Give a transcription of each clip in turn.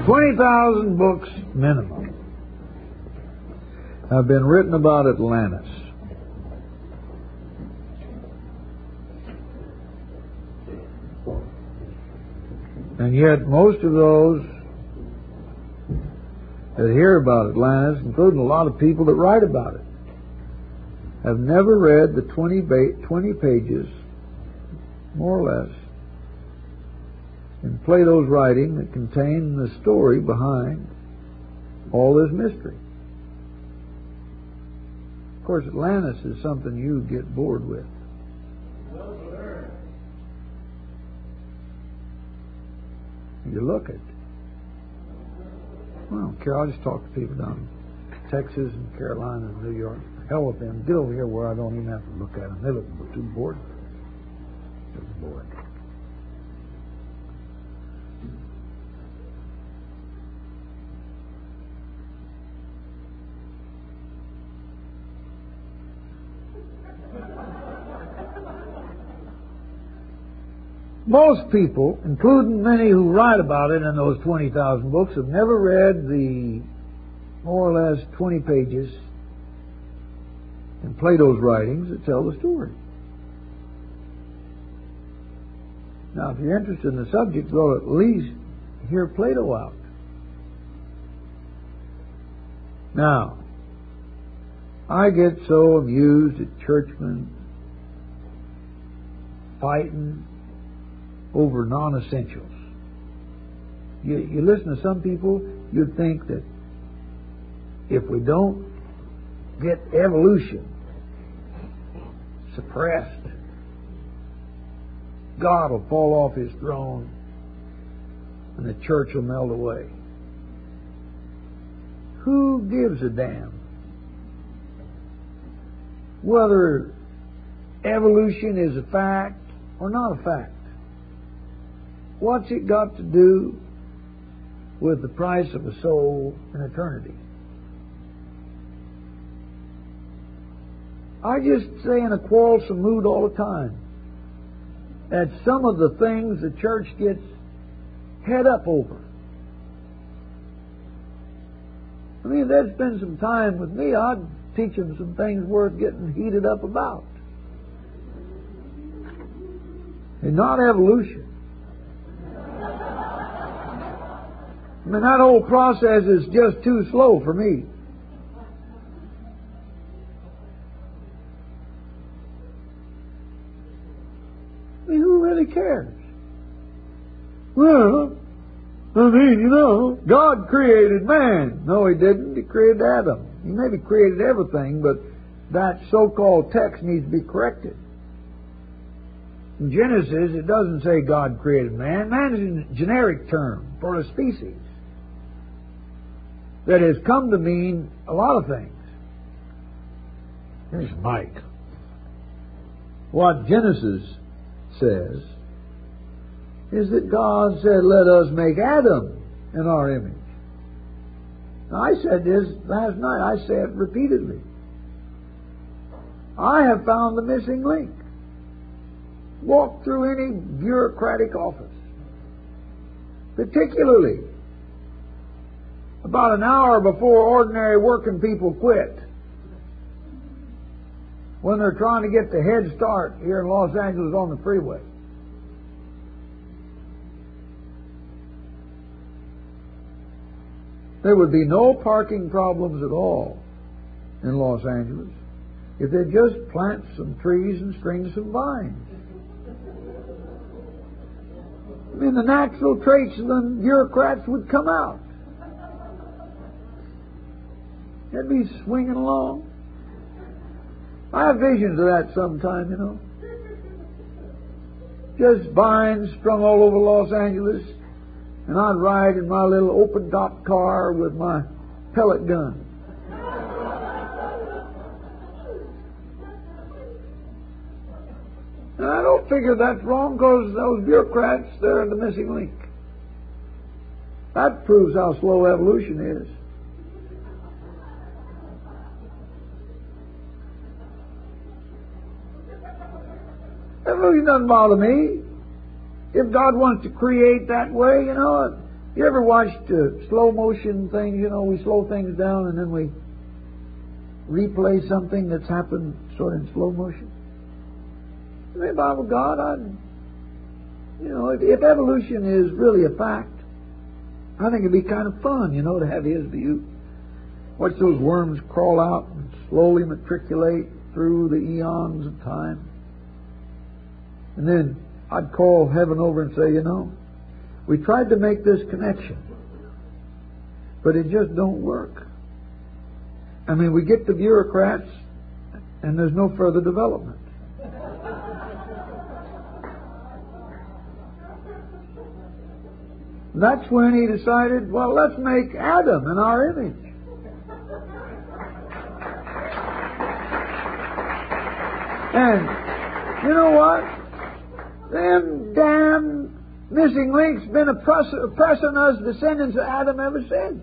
20,000 books minimum have been written about Atlantis. And yet most of those that hear about Atlantis, including a lot of people that write about it, have never read the 20 pages, more or less, in Plato's writing that contain the story behind all this mystery. Of course, Atlantis is something you get bored with. You look at. Well, I don't care. I'll just talk to people down in Texas and Carolina and New York. Hell with them. Get over here where I don't even have to look at them. They look too bored. They're bored. Most people, including many who write about it in those 20,000 books, have never read the more or less 20 pages in Plato's writings that tell the story. Now, if you're interested in the subject, well, at least hear Plato out. Now, I get so amused at churchmen fighting over non-essentials. You listen to some people, you'd think that if we don't get evolution suppressed, God will fall off His throne and the church will melt away. Who gives a damn whether evolution is a fact or not a fact? What's it got to do with the price of a soul in eternity? I just say in a quarrelsome mood all the time that some of the things the church gets head up over. I mean, if they'd spend some time with me, I'd teach them some things worth getting heated up about. And not evolution. I mean, that whole process is just too slow for me. I mean, who really cares? Well, I mean, God created man. No, He didn't. He created Adam. He maybe created everything, but that so-called text needs to be corrected. In Genesis, it doesn't say God created man. Man is a generic term for a species that has come to mean a lot of things. Here's Mike. What Genesis says is that God said, let us make Adam in our image. Now, I said this last night. I say it repeatedly. I have found the missing link. Walk through any bureaucratic office, particularly about an hour before ordinary working people quit, when they're trying to get the head start here in Los Angeles on the freeway. There would be no parking problems at all in Los Angeles if they just plant some trees and string some vines. I mean, the natural traits of the bureaucrats would come out. They'd be swinging along. I have visions of that sometime, Just vines strung all over Los Angeles, and I'd ride in my little open-top car with my pellet gun. And I don't figure that's wrong, because those bureaucrats, they're the missing link. That proves how slow evolution is. Evolution doesn't bother me. If God wants to create that way, You ever watched slow motion things? You know, we slow things down and then we replay something that's happened sort of in slow motion. I mean, Bible God, if evolution is really a fact, I think it'd be kind of fun, to have His view. Watch those worms crawl out and slowly matriculate through the eons of time. And then I'd call heaven over and say, we tried to make this connection, but it just don't work. I mean, we get the bureaucrats and there's no further development. That's when He decided, well, let's make Adam in our image. And you know what? Them damn missing links been oppressing us descendants of Adam ever since.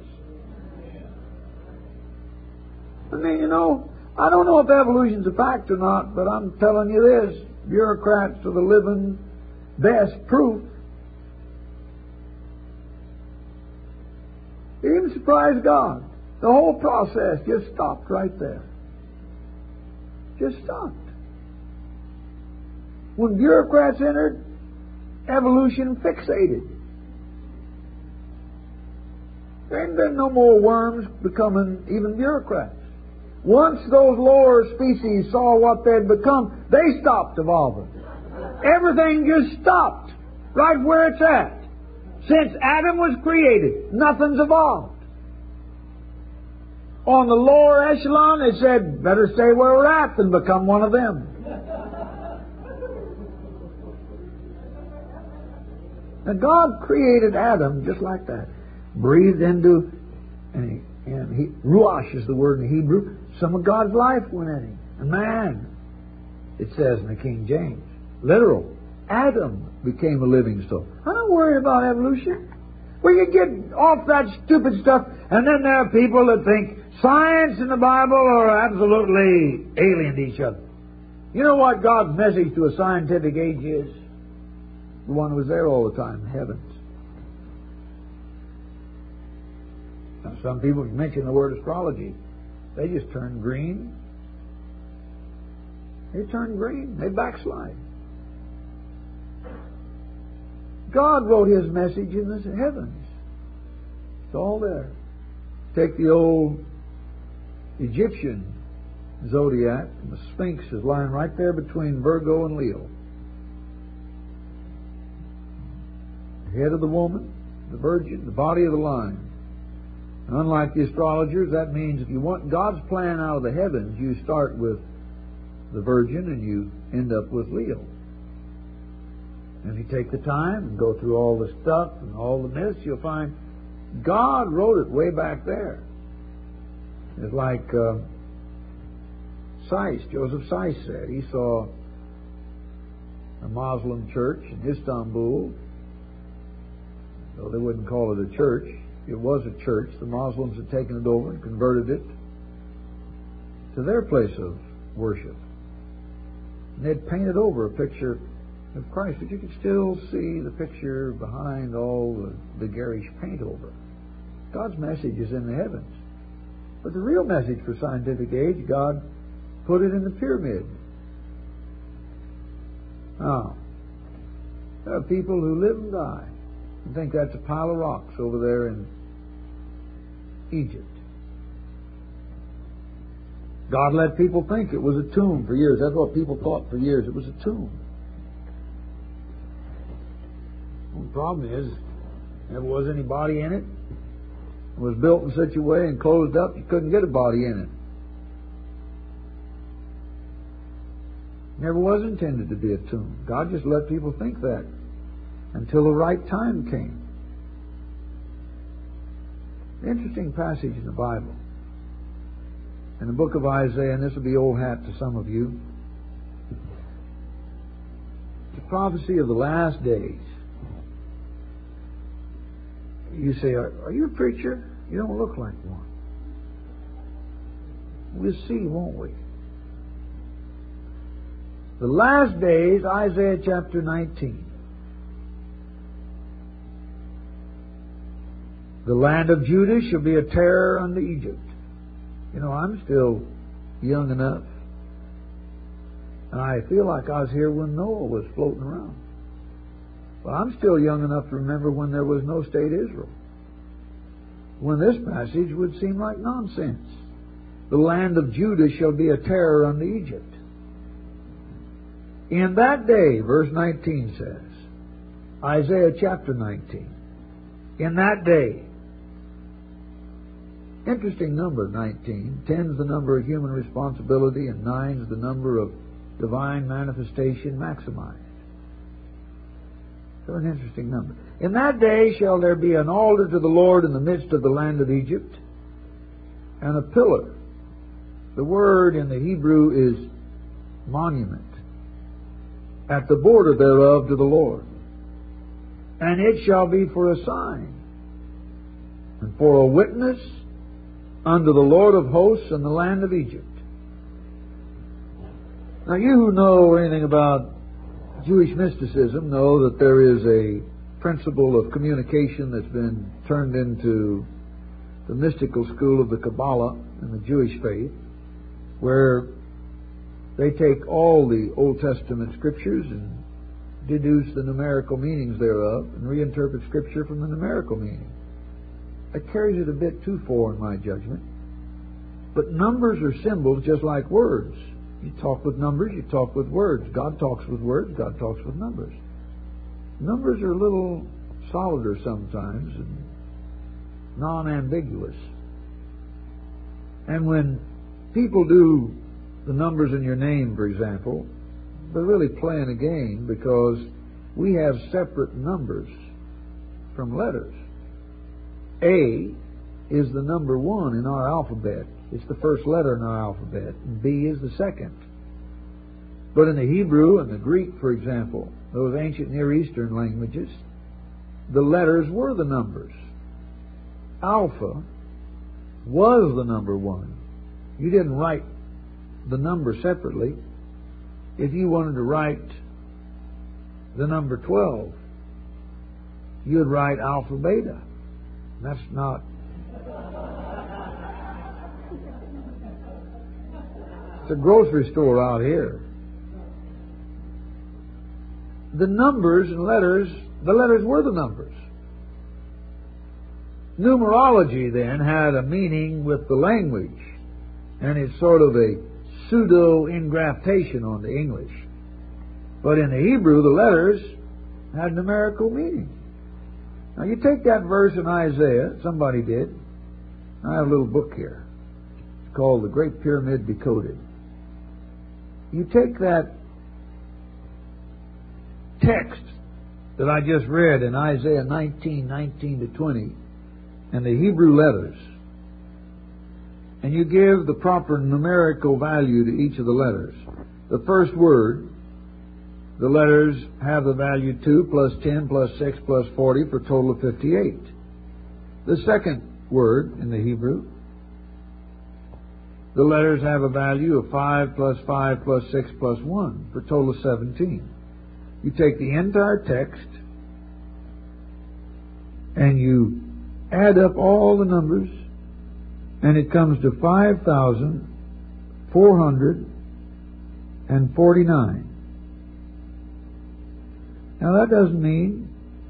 I mean, I don't know if evolution's a fact or not, but I'm telling you this, bureaucrats are the living best proof. It even surprised God. The whole process just stopped right there. Just stopped. When bureaucrats entered, evolution fixated. There ain't been no more worms becoming even bureaucrats. Once those lower species saw what they'd become, they stopped evolving. Everything just stopped right where it's at. Since Adam was created, nothing's evolved. On the lower echelon, they said, better stay where we're at than become one of them. Now, God created Adam just like that. Breathed into, and Ruach is the word in Hebrew, some of God's life went in him. A man, it says in the King James. Literal. Adam became a living soul. I'm not worried about evolution. We can get off that stupid stuff, and then there are people that think science and the Bible are absolutely alien to each other. You know what God's message to a scientific age is? The one who was there all the time, heavens. Now, some people mention the word astrology. They just turn green. They turn green. They backslide. God wrote His message in the heavens. It's all there. Take the old Egyptian zodiac, and the Sphinx is lying right there between Virgo and Leo. The head of the woman, the virgin, the body of the lion. And unlike the astrologers, that means if you want God's plan out of the heavens, you start with the virgin and you end up with Leo. And if you take the time and go through all the stuff and all the myths, you'll find God wrote it way back there. It's like Joseph Seiss said. He saw a Muslim church in Istanbul. Though they wouldn't call it a church, it was a church. The Muslims had taken it over and converted it to their place of worship. And they'd painted over a picture of Christ, but you could still see the picture behind all the garish paint over. God's message is in the heavens. But the real message for scientific age, God put it in the pyramid. Now, there are people who live and die and think that's a pile of rocks over there in Egypt. God let people think it was a tomb for years. That's what people thought for years. It was a tomb. Well, the problem is, there never was any body in it. It was built in such a way and closed up, you couldn't get a body in it. Never was intended to be a tomb. God just let people think that until the right time came. Interesting passage in the Bible. In the book of Isaiah, and this will be old hat to some of you. It's a prophecy of the last days. You say, are you a preacher? You don't look like one. We'll see, won't we? The last days, Isaiah chapter 19. The land of Judah shall be a terror unto Egypt. You know, I'm still young enough, and I feel like I was here when Noah was floating around. But I'm still young enough to remember when there was no state Israel, when this passage would seem like nonsense. The land of Judah shall be a terror unto Egypt. In that day, verse 19 says, Isaiah chapter 19, in that day, interesting number, 19. 10's the number of human responsibility, and 9's the number of divine manifestation maximized. So an interesting number. In that day shall there be an altar to the Lord in the midst of the land of Egypt, and a pillar. The word in the Hebrew is monument. At the border thereof to the Lord. And it shall be for a sign, and for a witness unto the Lord of hosts in the land of Egypt. Now, you who know anything about Jewish mysticism know that there is a principle of communication that's been turned into the mystical school of the Kabbalah and the Jewish faith, where they take all the Old Testament scriptures and deduce the numerical meanings thereof and reinterpret Scripture from the numerical meaning. That carries it a bit too far in my judgment. But numbers are symbols just like words. You talk with numbers, you talk with words. God talks with words, God talks with numbers. Numbers are a little solider sometimes and non-ambiguous. And when people do the numbers in your name, for example, they're really playing a game, because we have separate numbers from letters. A is the number 1 in our alphabet. It's the first letter in our alphabet, and B is the second. But in the Hebrew and the Greek, for example, those ancient Near Eastern languages, the letters were the numbers. Alpha was the number 1. You didn't write the number separately. If you wanted to write the number 12, you'd write Alpha Beta. That's not... It's a grocery store out here. The numbers and letters, the letters were the numbers. Numerology then had a meaning with the language, and it's sort of a pseudo-ingraftation on the English. But in the Hebrew, the letters had numerical meaning. Now you take that verse in Isaiah, somebody did. I have a little book here. It's called The Great Pyramid Decoded. You take that text that I just read in Isaiah 19:19-20, and the Hebrew letters, and you give the proper numerical value to each of the letters. The first word, the letters have the value 2 plus 10 plus 6 plus 40 for a total of 58. The second word in the Hebrew, the letters have a value of 5 plus 5 plus 6 plus 1 for a total of 17. You take the entire text and you add up all the numbers, and it comes to 5,449. Now that doesn't mean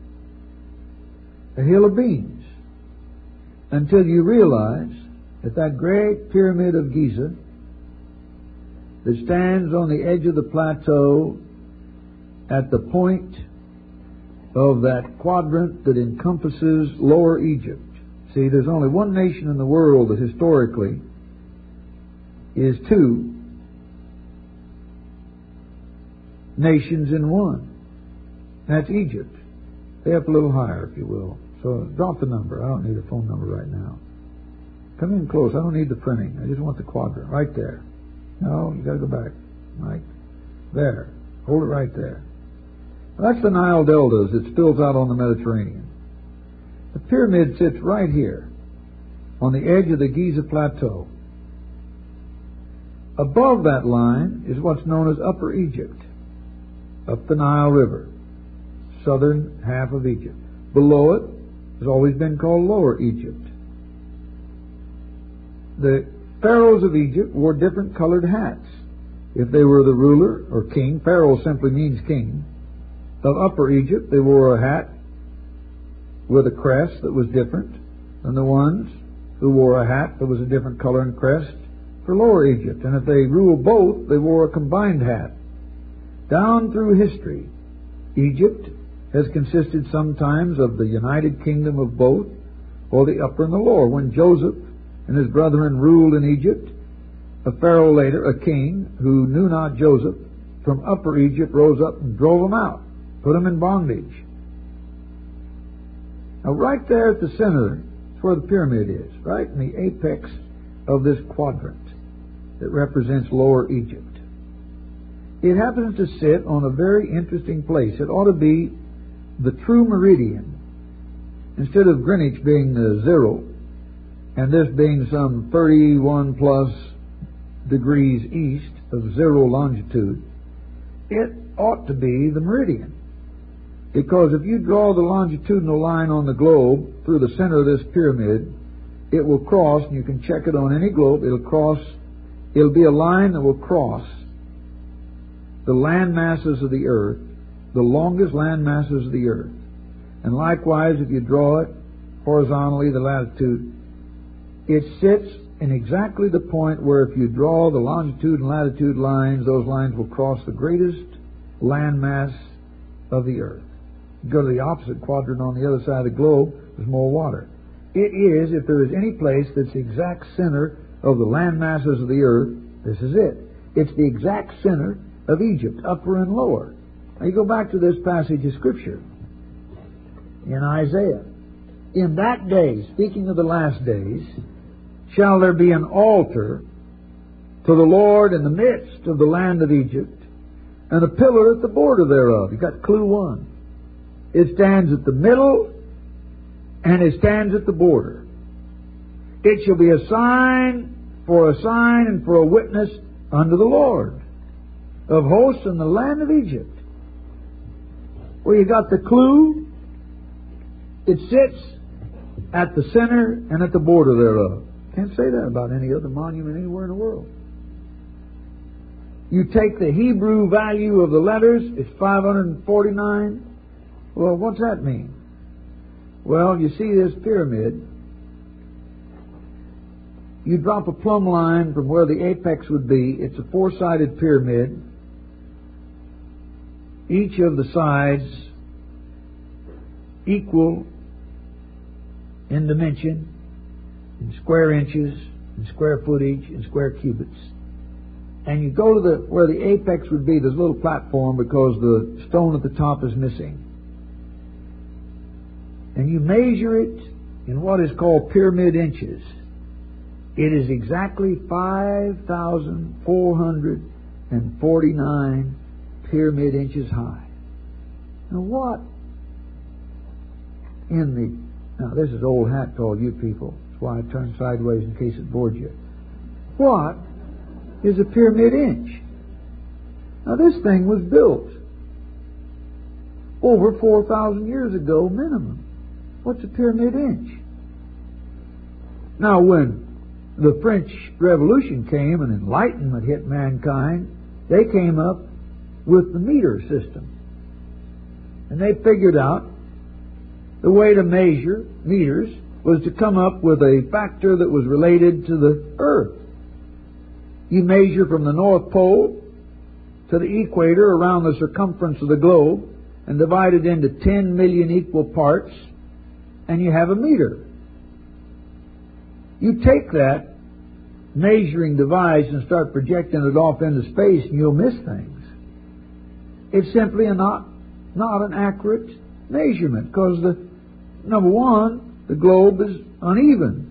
a hill of beans until you realize that that great pyramid of Giza that stands on the edge of the plateau at the point of that quadrant that encompasses Lower Egypt. See, there's only one nation in the world that historically is two nations in one. That's Egypt. Stay up a little higher, if you will. So drop the number. I don't need a phone number right now. Come in close. I don't need the printing. I just want the quadrant. Right there. No, you got to go back. Right there. Hold it right there. That's the Nile deltas. It spills out on the Mediterranean. The pyramid sits right here on the edge of the Giza Plateau. Above that line is what's known as Upper Egypt, up the Nile River, southern half of Egypt. Below it, has always been called Lower Egypt. The pharaohs of Egypt wore different colored hats. If they were the ruler or king, pharaoh simply means king. Of Upper Egypt, they wore a hat with a crest that was different than the ones who wore a hat that was a different color and crest for Lower Egypt. And if they ruled both, they wore a combined hat. Down through history, Egypt has consisted sometimes of the united kingdom of both, or the upper and the lower. When Joseph and his brethren ruled in Egypt, a pharaoh later, a king, who knew not Joseph, from Upper Egypt rose up and drove them out, put them in bondage. Now right there at the center is where the pyramid is, right in the apex of this quadrant that represents Lower Egypt. It happens to sit on a very interesting place. It ought to be the true meridian. Instead of Greenwich being the 0, and this being some 31 plus degrees east of 0 longitude, it ought to be the meridian. Because if you draw the longitudinal line on the globe through the center of this pyramid, it will cross, and you can check it on any globe, it'll be a line that will cross the land masses of the earth, the longest land masses of the earth. And likewise, if you draw it horizontally, the latitude, it sits in exactly the point where if you draw the longitude and latitude lines, those lines will cross the greatest land mass of the earth. You go to the opposite quadrant on the other side of the globe, there's more water. It is, if there is any place that's the exact center of the land masses of the earth, this is it. It's the exact center of Egypt, upper and lower. Now you go back to this passage of Scripture in Isaiah. In that day, speaking of the last days, shall there be an altar to the Lord in the midst of the land of Egypt, and a pillar at the border thereof. You got clue 1. It stands at the middle, and it stands at the border. It shall be a sign and for a witness unto the Lord of hosts in the land of Egypt. Well, you got the clue. It sits at the center and at the border thereof. Can't say that about any other monument anywhere in the world. You take the Hebrew value of the letters, it's 549. Well, what's that mean? Well, you see this pyramid. You drop a plumb line from where the apex would be. It's a 4-sided pyramid. Each of the sides equal in dimension, in square inches, in square footage, in square cubits. And you go to where the apex would be, there's a little platform because the stone at the top is missing. And you measure it in what is called pyramid inches. It is exactly 5,449 pyramid inches high. Now what now this is old hat to all you people. That's why I turned sideways in case it bored you. What is a pyramid inch? Now this thing was built over 4,000 years ago minimum. What's a pyramid inch? Now when the French Revolution came and enlightenment hit mankind, they came up with the meter system. And they figured out the way to measure meters was to come up with a factor that was related to the earth. You measure from the North Pole to the equator around the circumference of the globe and divide it into 10 million equal parts, and you have a meter. You take that measuring device and start projecting it off into space, and you'll miss things. It's simply not an accurate measurement because number one, the globe is uneven.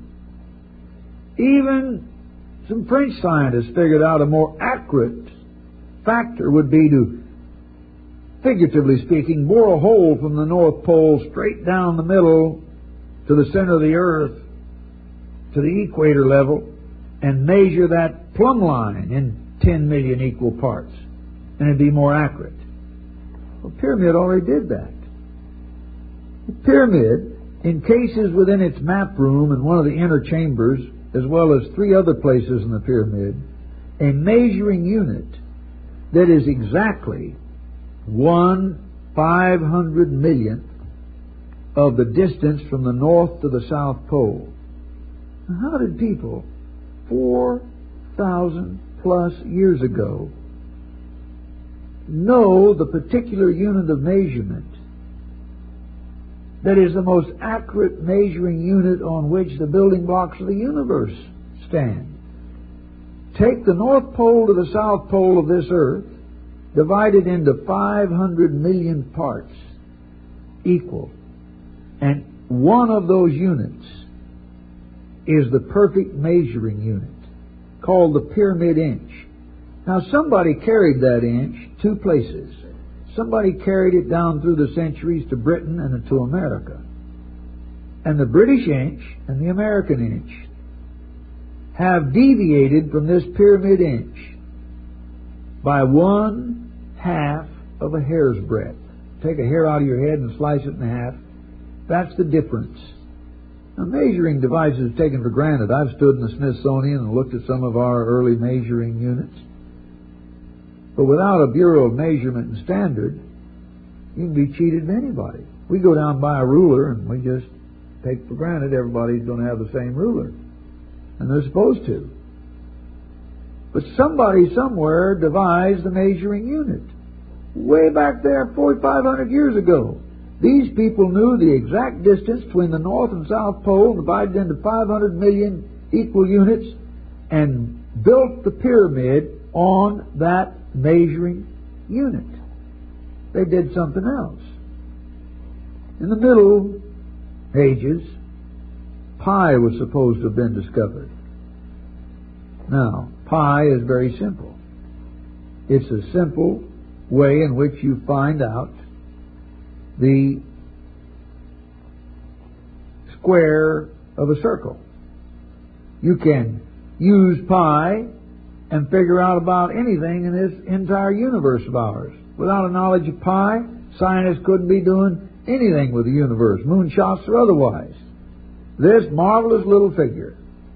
Even some French scientists figured out a more accurate factor would be to, figuratively speaking, bore a hole from the North Pole straight down the middle to the center of the earth to the equator level and measure that plumb line in 10 million equal parts, and it'd be more accurate. Well, the pyramid already did that. The pyramid encases within its map room and one of the inner chambers, as well as 3 other places in the pyramid, a measuring unit that is exactly 1/500,000,000th of the distance from the North to the South Pole. Now, how did people 4,000 plus years ago know the particular unit of measurement that is the most accurate measuring unit on which the building blocks of the universe stand? Take the North Pole to the South Pole of this earth, divide it into 500 million parts, equal. And one of those units is the perfect measuring unit, called the pyramid inch. Now, somebody carried that inch 2 places. Somebody carried it down through the centuries to Britain and to America. And the British inch and the American inch have deviated from this pyramid inch by 1/2 of a hair's breadth. Take a hair out of your head and slice it in half. That's the difference. Now, measuring devices taken for granted. I've stood in the Smithsonian and looked at some of our early measuring units. But without a Bureau of Measurement and Standard, you can be cheated of anybody. We go down and buy a ruler and we just take for granted everybody's going to have the same ruler. And they're supposed to. But somebody somewhere devised the measuring unit. Way back there, 4,500 years ago. These people knew the exact distance between the North and South Pole, divided into 500 million equal units, and built the pyramid on that measuring unit. They did something else. In the Middle Ages, pi was supposed to have been discovered. Now, pi is very simple. It's a simple way in which you find out the square of a circle. You can use pi and figure out about anything in this entire universe of ours. Without a knowledge of pi, scientists couldn't be doing anything with the universe, moonshots or otherwise. This marvelous little figure,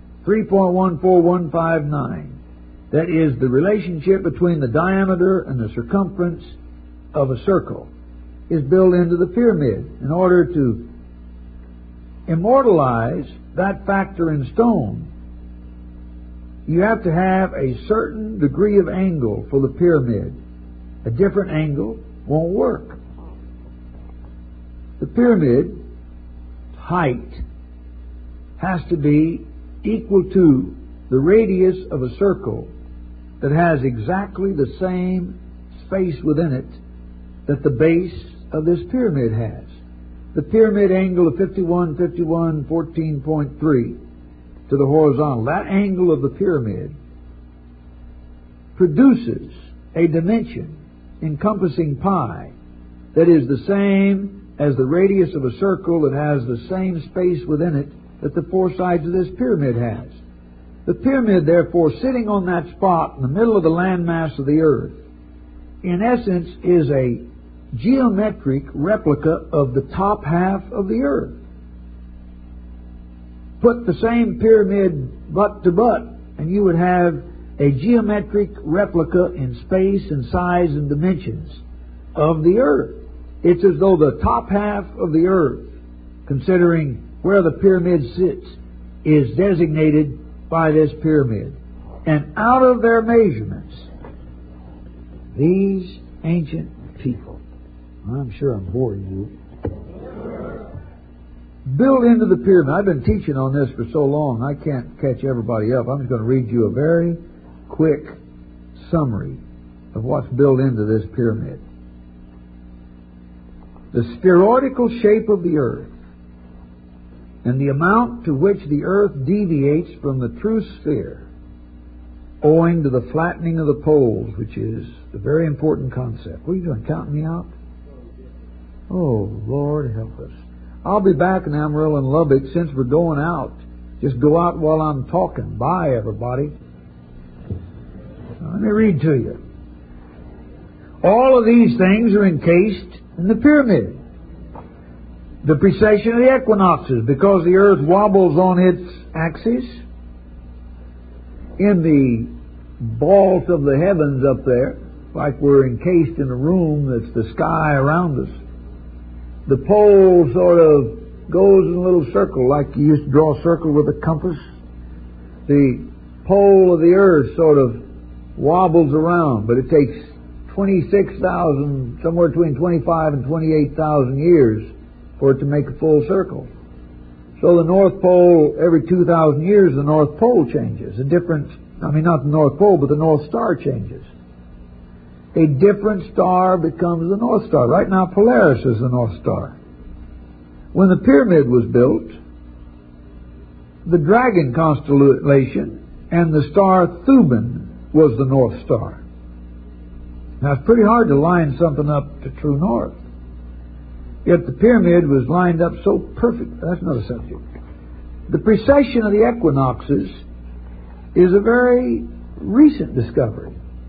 3.14159, that is the relationship between the diameter and the circumference of a circle, is built into the pyramid. In order to immortalize that factor in stone, you have to have a certain degree of angle for the pyramid. A different angle won't work. The pyramid height has to be equal to the radius of a circle that has exactly the same space within it that the base of this pyramid has. The pyramid angle of 14.3 to the horizontal, that angle of the pyramid produces a dimension encompassing pi that is the same as the radius of a circle that has the same space within it that the 4 sides of this pyramid has. The pyramid, therefore, sitting on that spot in the middle of the landmass of the earth, in essence is a geometric replica of the top half of the earth. Put the same pyramid butt to butt, and you would have a geometric replica in space and size and dimensions of the earth. It's as though the top half of the earth, considering where the pyramid sits, is designated by this pyramid. And out of their measurements, these ancient people, I'm sure I'm boring you, built into the pyramid. I've been teaching on this for so long, I can't catch everybody up. I'm just going to read you a very quick summary of what's built into this pyramid. The spheroidal shape of the earth and the amount to which the earth deviates from the true sphere, owing to the flattening of the poles, which is a very important concept. What are you doing, counting me out? Oh, Lord help us. I'll be back in Amarillo and Lubbock. Since we're going out, just go out while I'm talking. Bye, everybody. Now, let me read to you. All of these things are encased in the pyramid. The precession of the equinoxes, because the earth wobbles on its axis. In the vault of the heavens up there, like we're encased in a room that's the sky around us, the pole sort of goes in a little circle, like you used to draw a circle with a compass. The pole of the earth sort of wobbles around, but it takes 26,000, somewhere between 25 and 28,000 years for it to make a full circle. So the North Pole, every 2,000 years, the North Pole changes. Not the North Pole, but the North Star changes. A different star becomes the North Star. Right now, Polaris is the North Star. When the pyramid was built, the Dragon constellation and the star Thuban was the North Star. Now, it's pretty hard to line something up to true north. Yet the pyramid was lined up so perfect. That's another subject. The precession of the equinoxes is a very recent discovery.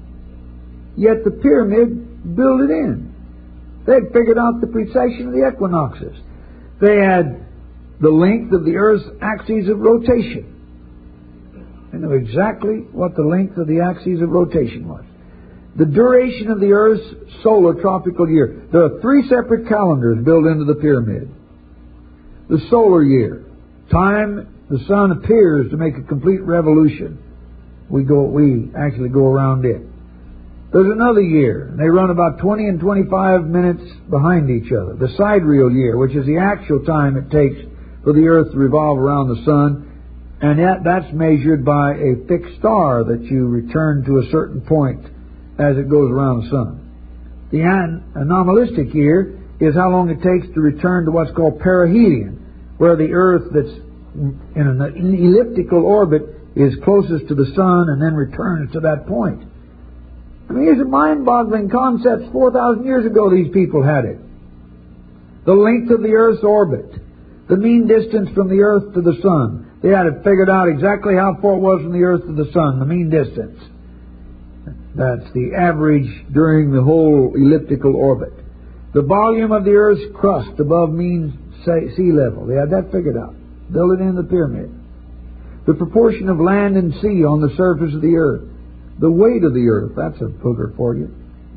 Yet the pyramid built it in. They'd figured out the precession of the equinoxes. They had the length of the Earth's axes of rotation. They knew exactly what the length of the axes of rotation was. The duration of the Earth's solar tropical year. There are 3 separate calendars built into the pyramid. The solar year, time the sun appears to make a complete revolution. We actually go around it. There's another year. They run about 20 and 25 minutes behind each other. The sidereal year, which is the actual time it takes for the Earth to revolve around the sun, and that's measured by a fixed star that you return to a certain point as it goes around the sun. The anomalistic year is how long it takes to return to what's called perihelion, where the Earth that's in an elliptical orbit is closest to the sun and then returns to that point. I mean, these are mind-boggling concepts. 4,000 years ago these people had it. The length of the Earth's orbit, the mean distance from the Earth to the sun. They had it figured out exactly how far it was from the Earth to the sun, the mean distance. That's the average during the whole elliptical orbit. The volume of the Earth's crust above mean sea level. They had that figured out. Built it in the pyramid. The proportion of land and sea on the surface of the Earth. The weight of the Earth. That's a booger for you.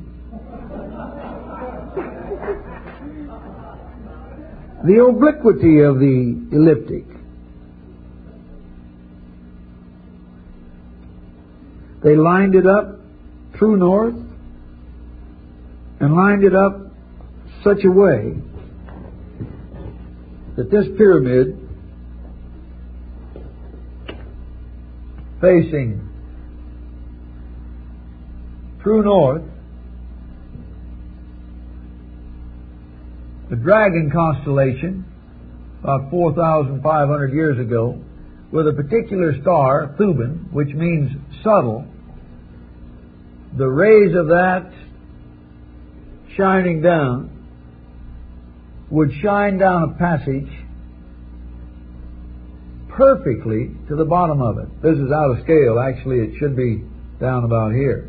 The obliquity of the elliptic. They lined it up true north and lined it up such a way that this pyramid facing true north, the Dragon constellation, about 4,500 years ago, with a particular star, Thuban, which means subtle, the rays of that shining down would shine down a passage perfectly to the bottom of it. This is out of scale. Actually, it should be down about here.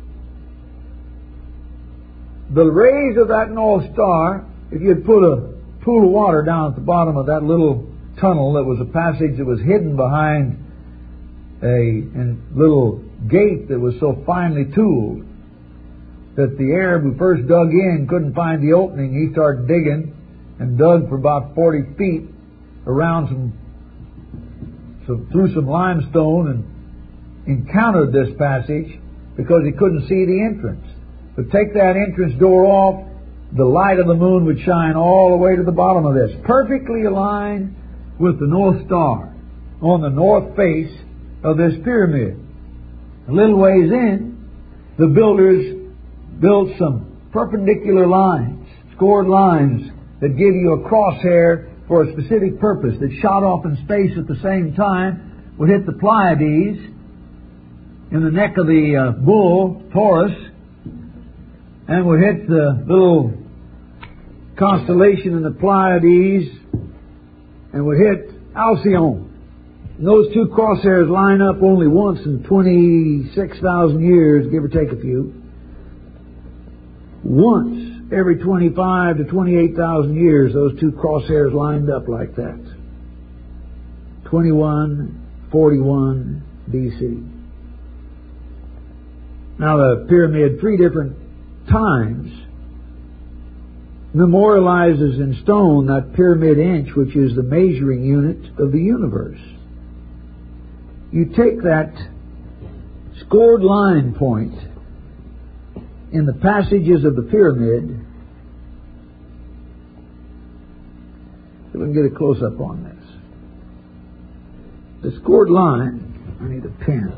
The rays of that North Star, if you'd put a pool of water down at the bottom of that little tunnel that was a passage that was hidden behind a little gate that was so finely tooled that the Arab who first dug in couldn't find the opening. He started digging and dug for about 40 feet around through some limestone and encountered this passage because he couldn't see the entrance. But take that entrance door off, the light of the moon would shine all the way to the bottom of this, perfectly aligned with the North Star on the north face of this pyramid. A little ways in, the builders built some perpendicular lines, scored lines that give you a crosshair for a specific purpose that shot off in space at the same time, would hit the Pleiades in the neck of the bull, Taurus, and would hit the little constellation in the Pleiades and would hit Alcyone. And those two crosshairs line up only once in 26,000 years, give or take a few. Once every 25 to 28,000 years, those two crosshairs lined up like that. 2141 BC. Now the pyramid, 3 different times, memorializes in stone that pyramid inch, which is the measuring unit of the universe. You take that scored line point in the passages of the pyramid. We can get a close-up on this. The scored line, I need a pen.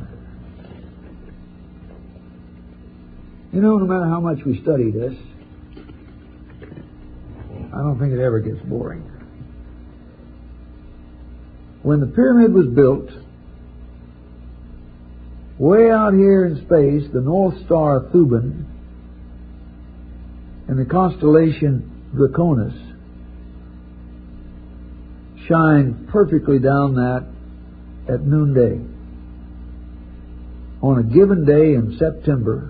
You know, no matter how much we study this, I don't think it ever gets boring. When the pyramid was built, way out here in space, the North Star Thuban and the constellation Draconis shine perfectly down that at noonday. On a given day in September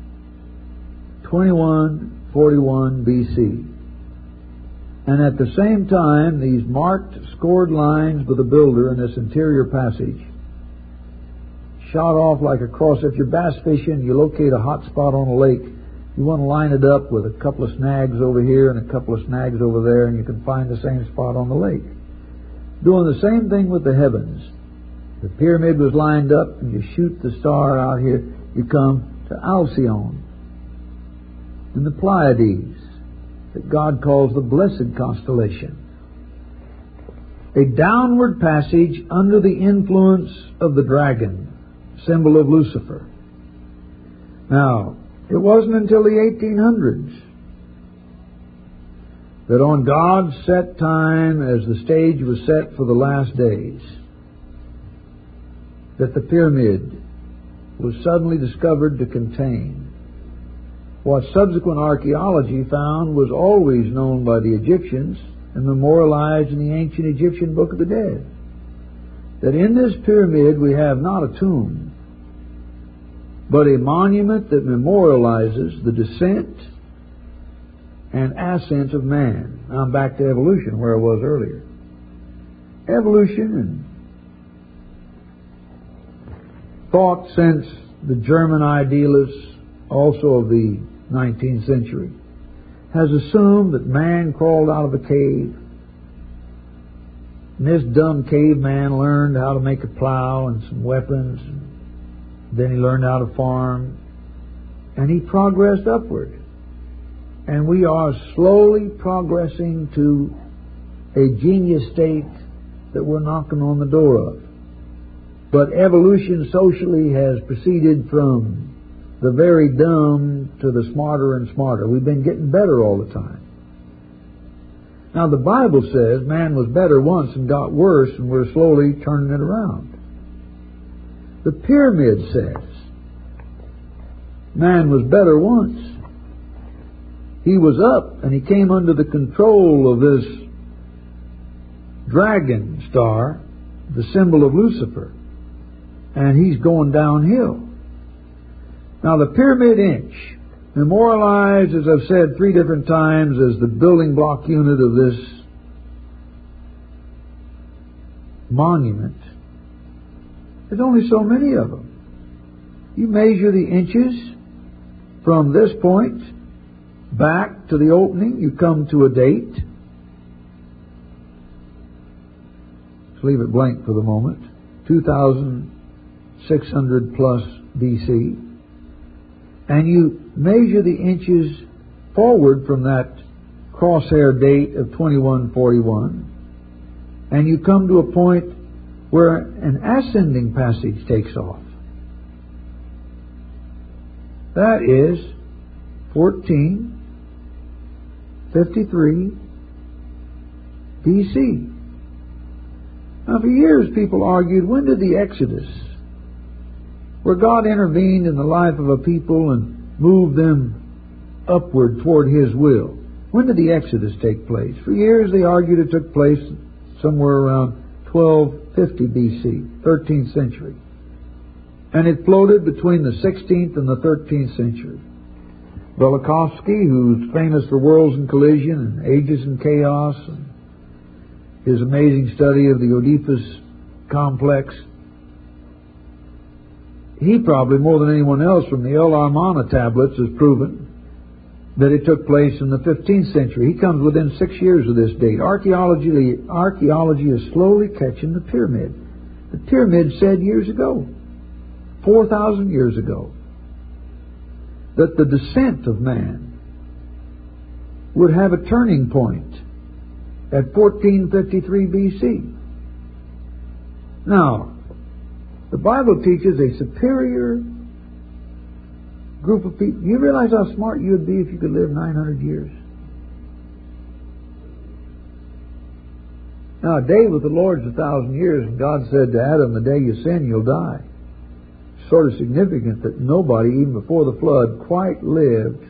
2141 BC. And at the same time, these marked, scored lines by the builder in this interior passage shot off like a cross. If you're bass fishing, you locate a hot spot on a lake, you want to line it up with a couple of snags over here and a couple of snags over there, and you can find the same spot on the lake. Doing the same thing with the heavens. The pyramid was lined up, and you shoot the star out here, you come to Alcyone and the Pleiades, that God calls the blessed constellation. A downward passage under the influence of the dragon, symbol of Lucifer. Now, it wasn't until the 1800s that on God's set time, as the stage was set for the last days, that the pyramid was suddenly discovered to contain what subsequent archaeology found was always known by the Egyptians and memorialized in the ancient Egyptian Book of the Dead. That in this pyramid we have not a tomb, but a monument that memorializes the descent and ascent of man. Now I'm back to evolution where I was earlier. Evolution and thought since the German idealists, also of the 19th century, has assumed that man crawled out of a cave, and this dumb caveman learned how to make a plow and some weapons, and then he learned how to farm, and he progressed upward. And we are slowly progressing to a genius state that we're knocking on the door of. But evolution socially has proceeded from the very dumb to the smarter and smarter. We've been getting better all the time. Now the Bible says man was better once and got worse, and we're slowly turning it around. The pyramid says man was better once. He was up and he came under the control of this dragon star, the symbol of Lucifer, and he's going downhill. Now the pyramid inch, memorialized, as I've said 3 different times, as the building block unit of this monument, there's only so many of them. You measure the inches from this point back to the opening, you come to a date. Let's leave it blank for the moment. 2600 plus BC. And you measure the inches forward from that crosshair date of 2141, and you come to a point where an ascending passage takes off. That is 1453 BC. Now for years people argued, when did the Exodus, where God intervened in the life of a people and moved them upward toward His will, when did the Exodus take place? For years they argued it took place somewhere around 1250 BC, 13th century. And it floated between the 16th and the 13th century. Velikovsky, who's famous for Worlds in Collision and Ages in Chaos, and his amazing study of the Oedipus complex. He probably, more than anyone else from the El Armana tablets, has proven that it took place in the 15th century. He comes within 6 years of this date. Archaeology is slowly catching the pyramid. The pyramid said years ago, 4,000 years ago, that the descent of man would have a turning point at 1453 BC. Now, the Bible teaches a superior group of people. You realize how smart you would be if you could live 900 years? Now, a day with the Lord's 1,000 years, and God said to Adam, the day you sin, you'll die. It's sort of significant that nobody, even before the flood, quite lived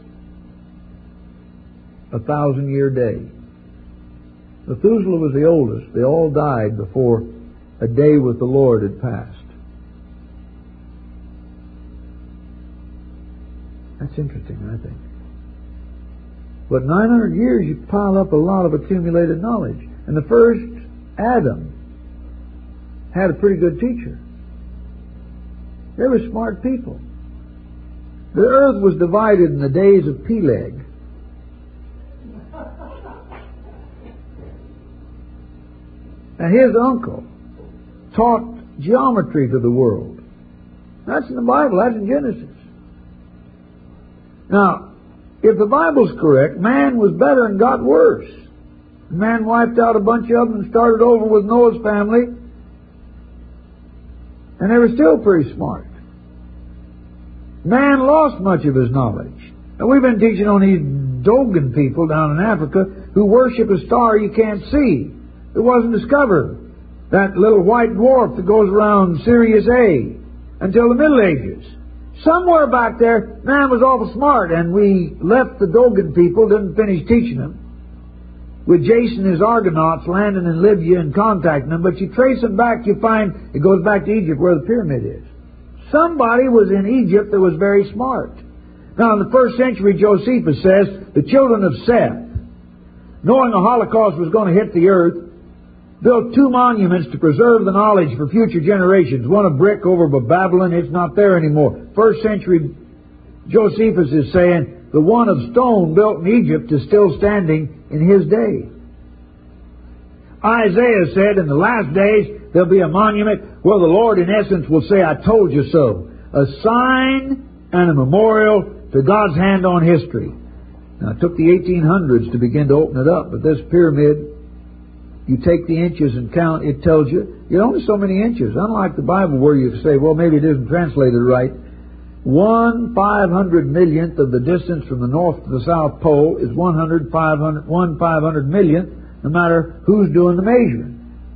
a 1,000-year day. Methuselah was the oldest. They all died before a day with the Lord had passed. That's interesting, I think. But 900 years, you pile up a lot of accumulated knowledge. And the first Adam had a pretty good teacher. They were smart people. The earth was divided in the days of Peleg. And his uncle taught geometry to the world. That's in the Bible. That's in Genesis. Now, if the Bible's correct, man was better and got worse. Man wiped out a bunch of them and started over with Noah's family. And they were still pretty smart. Man lost much of his knowledge. And we've been teaching on these Dogon people down in Africa who worship a star you can't see. It wasn't discovered. That little white dwarf that goes around Sirius A until the Middle Ages. Somewhere back there, man was awful smart, and we left the Dogon people, didn't finish teaching them. With Jason and his Argonauts landing in Libya and contacting them, but you trace them back, you find it goes back to Egypt where the pyramid is. Somebody was in Egypt that was very smart. Now, in the 1st century, Josephus says, the children of Seth, knowing a Holocaust was going to hit the earth, built 2 monuments to preserve the knowledge for future generations. One of brick over by Babylon, it's not there anymore. 1st century Josephus is saying the one of stone built in Egypt is still standing in his day. Isaiah said in the last days there'll be a monument where the Lord in essence will say, I told you so. A sign and a memorial to God's hand on history. Now it took the 1800s to begin to open it up, but this pyramid, you take the inches and count, it tells you, you're only so many inches. Unlike the Bible where you say, well, maybe it isn't translated right. 1/500 of the distance from the North to the South Pole is 1/500 millionth, no matter who's doing the measuring.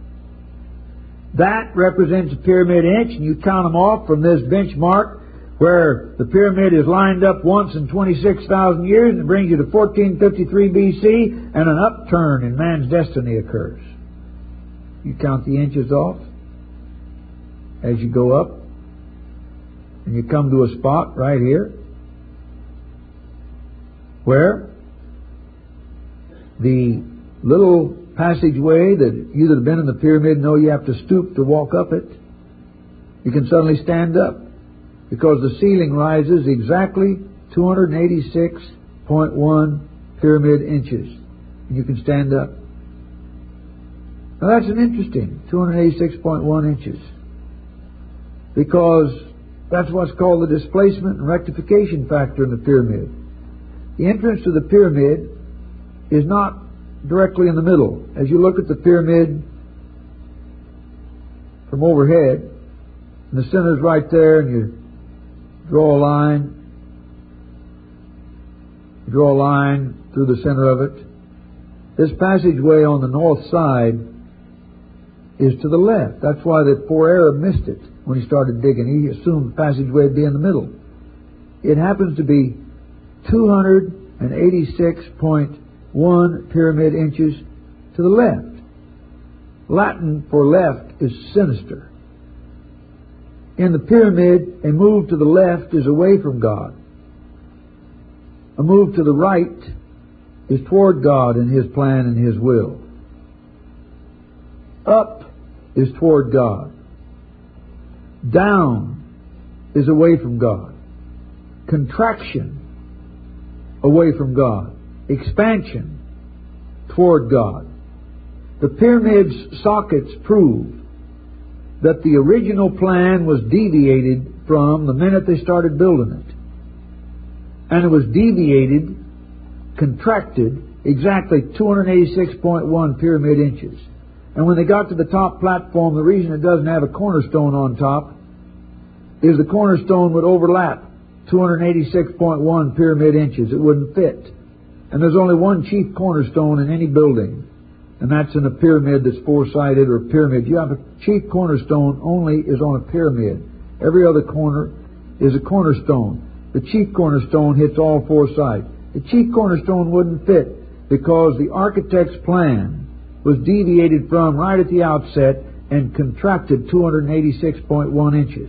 That represents a pyramid inch, and you count them off from this benchmark where the pyramid is lined up once in 26,000 years, and it brings you to 1453 BC, and an upturn in man's destiny occurs. You count the inches off as you go up, and you come to a spot right here where the little passageway that you that have been in the pyramid know you have to stoop to walk up it, you can suddenly stand up. Because the ceiling rises exactly 286.1 pyramid inches. And you can stand up. Now that's an interesting 286.1 inches. Because that's what's called the displacement and rectification factor in the pyramid. The entrance to the pyramid is not directly in the middle. As you look at the pyramid from overhead, and the center's right there, and you draw a line through the center of it. This passageway on the north side is to the left. That's why the poor Arab missed it when he started digging. He assumed the passageway would be in the middle. It happens to be 286.1 pyramid inches to the left. Latin for left is sinister. In the pyramid, a move to the left is away from God. A move to the right is toward God and His plan and His will. Up is toward God. Down is away from God. Contraction, away from God. Expansion, toward God. The pyramid's sockets prove that the original plan was deviated from the minute they started building it. And it was deviated, contracted, exactly 286.1 pyramid inches. And when they got to the top platform, the reason it doesn't have a cornerstone on top is the cornerstone would overlap 286.1 pyramid inches. It wouldn't fit. And there's only one chief cornerstone in any building, and that's in a pyramid that's four-sided or a pyramid. You have a chief cornerstone only is on a pyramid. Every other corner is a cornerstone. The chief cornerstone hits all four sides. The chief cornerstone wouldn't fit because the architect's plan was deviated from right at the outset and contracted 286.1 inches.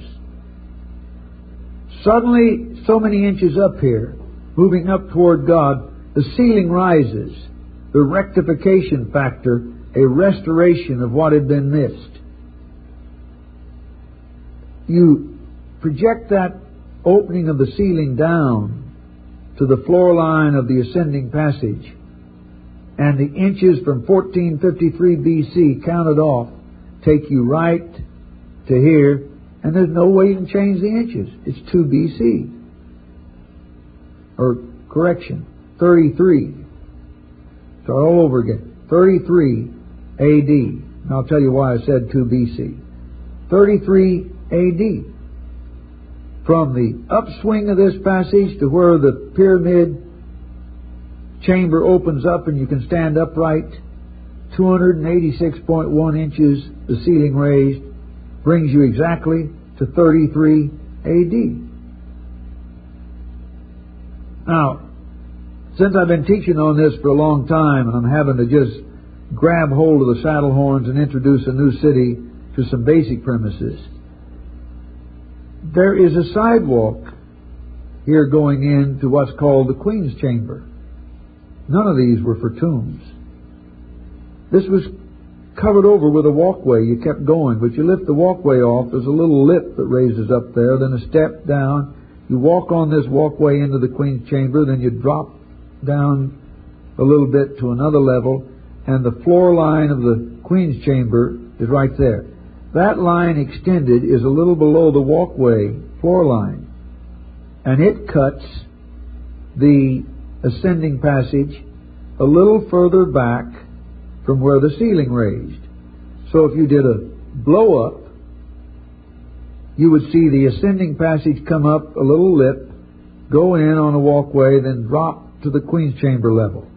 Suddenly, so many inches up here, moving up toward God, the ceiling rises. The rectification factor, a restoration of what had been missed. You project that opening of the ceiling down to the floor line of the ascending passage, and the inches from 1453 BC counted off take you right to here, and there's no way you can change the inches. It's 2 BC. Or, correction, 33. Start all over again. 33 AD. And I'll tell you why I said 2 BC. 33 AD. From the upswing of this passage to where the pyramid chamber opens up and you can stand upright, 286.1 inches, the ceiling raised, brings you exactly to 33 AD. Now, since I've been teaching on this for a long time and I'm having to just grab hold of the saddle horns and introduce a new city to some basic premises, there is a sidewalk here going into what's called the Queen's Chamber. None of these were for tombs. This was covered over with a walkway. You kept going, but you lift the walkway off. There's a little lip that raises up there, then a step down. You walk on this walkway into the Queen's Chamber, then you drop down a little bit to another level, and the floor line of the Queen's Chamber is right there. That line extended is a little below the walkway floor line, and it cuts the ascending passage a little further back from where the ceiling raised. So if you did a blow up, you would see the ascending passage come up a little lip, go in on a walkway, then drop to the Queen's Chamber level.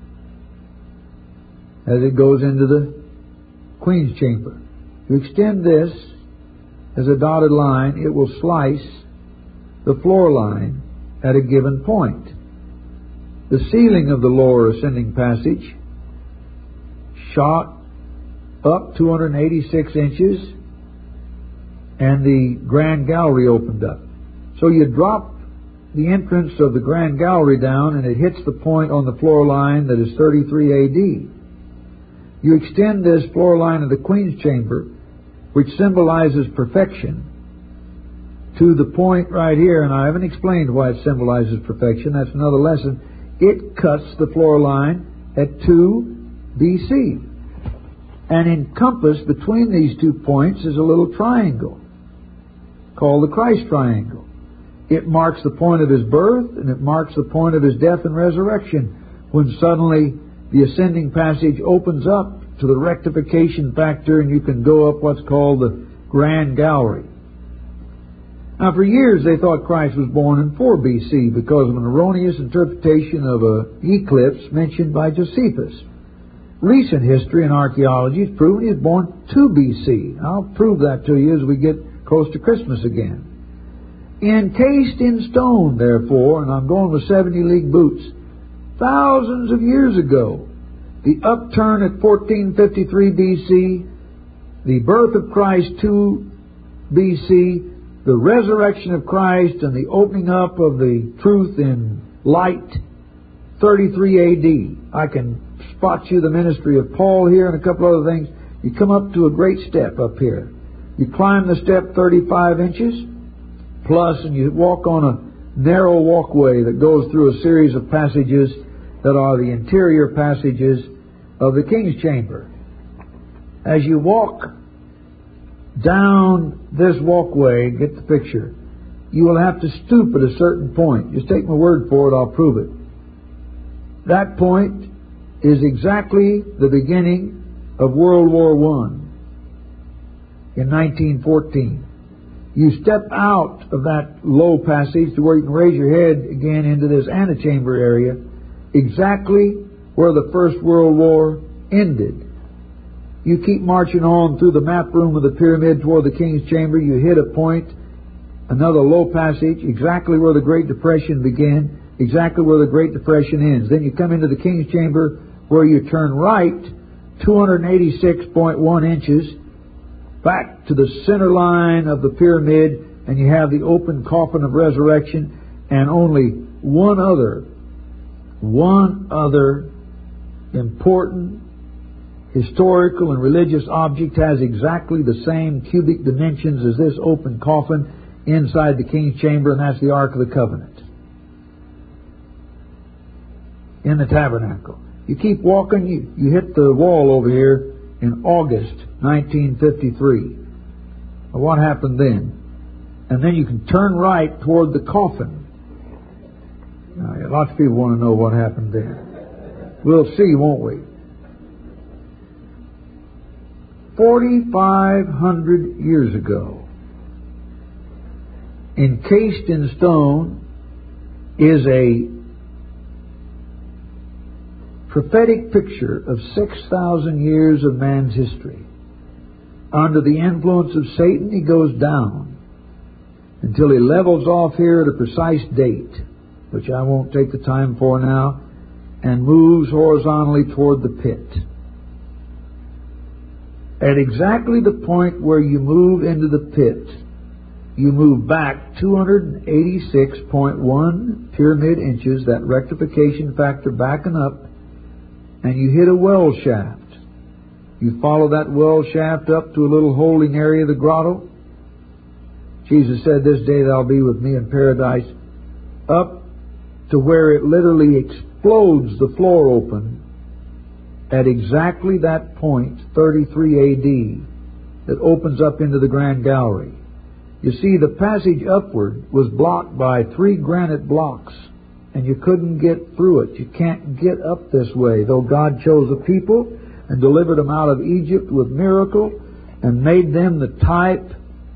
As it goes into the Queen's Chamber, you extend this as a dotted line, it will slice the floor line at a given point. The ceiling of the lower ascending passage shot up 286 inches, and the Grand Gallery opened up. So you drop the entrance of the Grand Gallery down, and it hits the point on the floor line that is 33 AD. You extend this floor line of the Queen's Chamber, which symbolizes perfection, to the point right here, and I haven't explained why it symbolizes perfection. That's another lesson. It cuts the floor line at 2 BC. And encompassed between these 2 points is a little triangle called the Christ triangle. It marks the point of His birth, and it marks the point of His death and resurrection, when suddenly the ascending passage opens up to the rectification factor, and you can go up what's called the Grand Gallery. Now, for years they thought Christ was born in 4 BC because of an erroneous interpretation of an eclipse mentioned by Josephus. Recent history and archaeology has proven He was born 2 BC. I'll prove that to you as we get close to Christmas again. Encased in stone, therefore, and I'm going with 70-league boots, thousands of years ago, the upturn at 1453 BC, the birth of Christ 2 BC, the resurrection of Christ and the opening up of the truth in light 33 A.D. I can spot you the ministry of Paul here and a couple other things. You come up to a great step up here. You climb the step 35 inches plus, and you walk on a narrow walkway that goes through a series of passages that are the interior passages of the King's Chamber. As you walk down this walkway, get the picture, you will have to stoop at a certain point. Just take my word for it, I'll prove it. That point is exactly the beginning of World War I in 1914. You step out of that low passage to where you can raise your head again into this antechamber area, exactly where the First World War ended. You keep marching on through the map room of the pyramid toward the King's Chamber. You hit a point, another low passage, exactly where the Great Depression began, exactly where the Great Depression ends. Then you come into the King's Chamber where you turn right 286.1 inches back to the center line of the pyramid, and you have the open coffin of resurrection, and only one other important historical and religious object has exactly the same cubic dimensions as this open coffin inside the King's Chamber, and that's the Ark of the Covenant in the tabernacle. You keep walking, you hit the wall over here in August 1953. Well, what happened then? And then you can turn right toward the coffin. Now, lots of people want to know what happened then. We'll see, won't we? 4,500 years ago, encased in stone is a prophetic picture of 6,000 years of man's history. Under the influence of Satan, he goes down until he levels off here at a precise date, which I won't take the time for now, and moves horizontally toward the pit. At exactly the point where you move into the pit, you move back 286.1 pyramid inches, that rectification factor backing up, and you hit a well shaft. You follow that well shaft up to a little holding area of the grotto. Jesus said, "This day thou be with me in paradise," up to where it literally explodes the floor open at exactly that point, 33 A.D., that opens up into the Grand Gallery. You see, the passage upward was blocked by 3 granite blocks, and you couldn't get through it. You can't get up this way, though God chose a people and delivered them out of Egypt with miracle and made them the type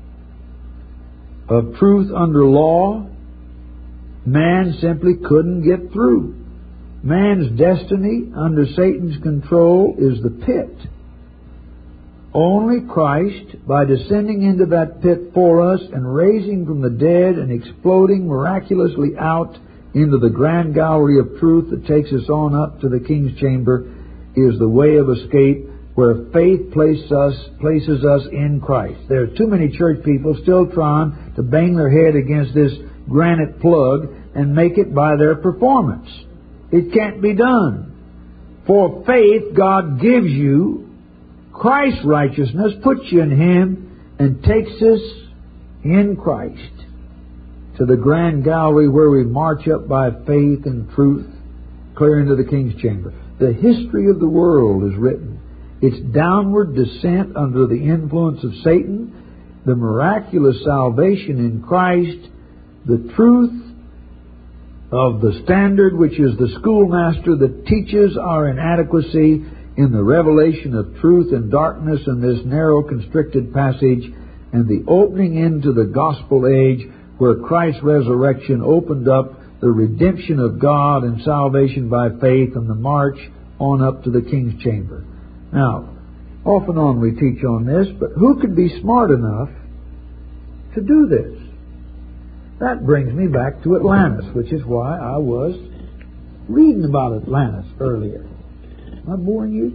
of truth under law. Man simply couldn't get through. Man's destiny under Satan's control is the pit. Only Christ, by descending into that pit for us and raising from the dead and exploding miraculously out into the Grand Gallery of truth that takes us on up to the King's Chamber, is the way of escape where faith places us in Christ. There are too many church people still trying to bang their head against this granite plug and make it by their performance. It can't be done. For faith, God gives you Christ's righteousness, puts you in Him, and takes us in Christ to the Grand Gallery where we march up by faith and truth clear into the King's Chamber. The history of the world is written. Its downward descent under the influence of Satan, the miraculous salvation in Christ, the truth of the standard, which is the schoolmaster that teaches our inadequacy in the revelation of truth and darkness in this narrow, constricted passage, and the opening into the gospel age where Christ's resurrection opened up the redemption of God and salvation by faith and the march on up to the King's Chamber. Now, off and on we teach on this, but who could be smart enough to do this? That brings me back to Atlantis, which is why I was reading about Atlantis earlier. Am I boring you?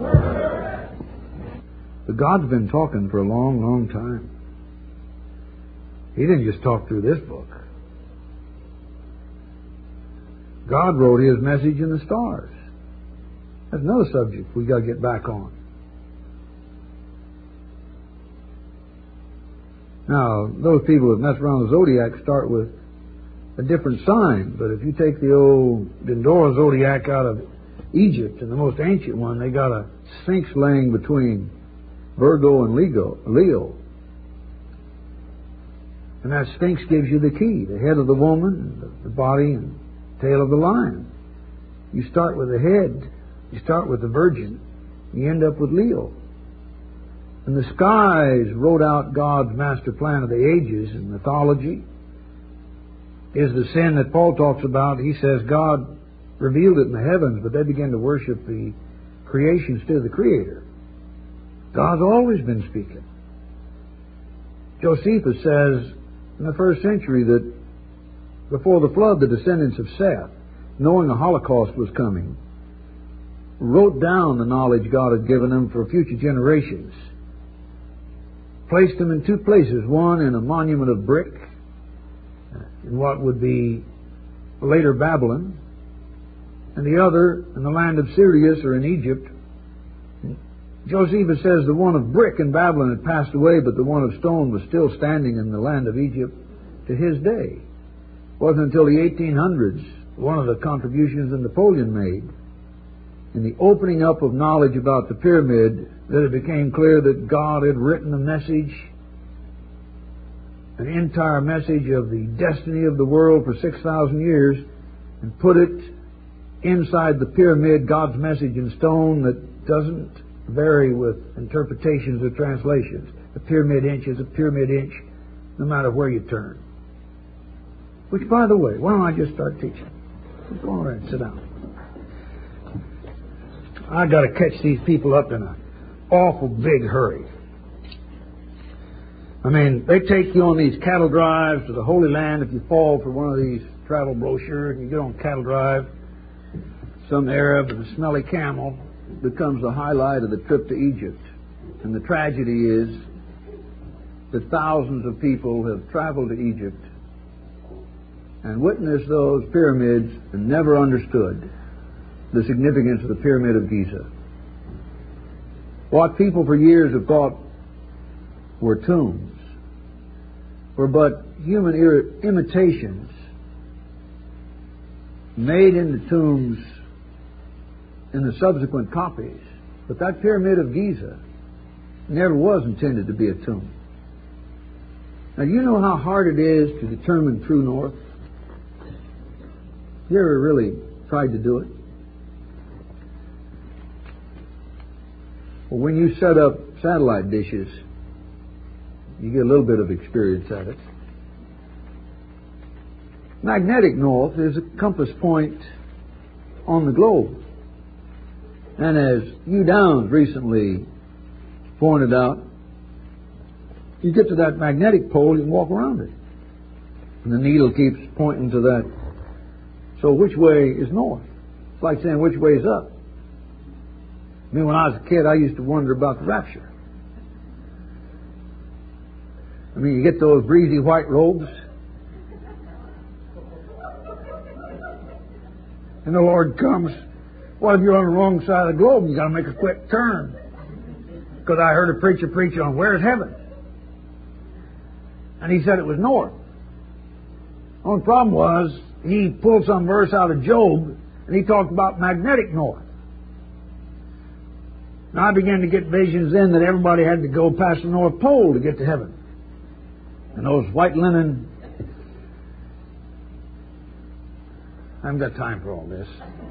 But God's been talking for a long, long time. He didn't just talk through this book. God wrote His message in the stars. That's another subject we got to get back on. Now, those people that mess around the zodiac start with a different sign, but if you take the old Dendora zodiac out of Egypt, and the most ancient one, they got a sphinx laying between Virgo and Leo. And that sphinx gives you the key, the head of the woman, the body and tail of the lion. You start with the head, you start with the Virgin, you end up with Leo. And the skies wrote out God's master plan of the ages, and mythology is the sin that Paul talks about. He says God revealed it in the heavens, but they began to worship the creation instead of the Creator. God's always been speaking. Josephus says in the first century that before the flood, the descendants of Seth, knowing a Holocaust was coming, wrote down the knowledge God had given them for future generations, placed them in two places, one in a monument of brick in what would be later Babylon, and the other in the land of Sirius or in Egypt. Josephus says the one of brick in Babylon had passed away, but the one of stone was still standing in the land of Egypt to his day. It wasn't until the 1800s, one of the contributions that Napoleon made, in the opening up of knowledge about the pyramid, that it became clear that God had written a message, an entire message of the destiny of the world for 6,000 years, and put it inside the pyramid, God's message in stone that doesn't vary with interpretations or translations. A pyramid inch is a pyramid inch, no matter where you turn. Which, by the way, why don't I just start teaching? Go on ahead and sit down. I got to catch these people up in an awful big hurry. I mean, they take you on these cattle drives to the Holy Land. If you fall for one of these travel brochures and you get on cattle drive, some Arab and a smelly camel becomes the highlight of the trip to Egypt. And the tragedy is that thousands of people have traveled to Egypt and witnessed those pyramids and never understood the significance of the Pyramid of Giza. What people for years have thought were tombs were but human imitations made into tombs in the subsequent copies. But that Pyramid of Giza never was intended to be a tomb. Now, you know how hard it is to determine true north? You ever really tried to do it? Well, when you set up satellite dishes, you get a little bit of experience at it. Magnetic north is a compass point on the globe. And as Hugh Downs recently pointed out, you get to that magnetic pole, you can walk around it. And the needle keeps pointing to that. So which way is north? It's like saying which way is up. I mean, when I was a kid, I used to wonder about the rapture. I mean, you get those breezy white robes, and the Lord comes. What if you're on the wrong side of the globe and you got to make a quick turn? Because I heard a preacher preach on where's heaven, and he said it was north. The only problem was he pulled some verse out of Job and he talked about magnetic north. Now I began to get visions then that everybody had to go past the North Pole to get to heaven. And those white linen... I haven't got time for all this.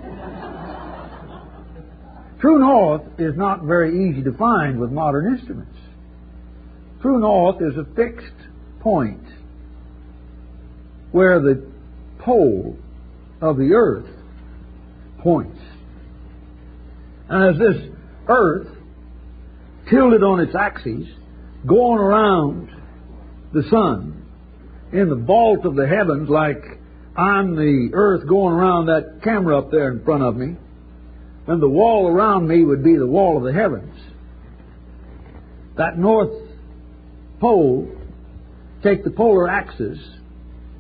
True north is not very easy to find with modern instruments. True north is a fixed point where the pole of the earth points. And as this earth, tilted on its axis, going around the sun in the vault of the heavens, like I'm the earth going around that camera up there in front of me, and the wall around me would be the wall of the heavens. That north pole, take the polar axis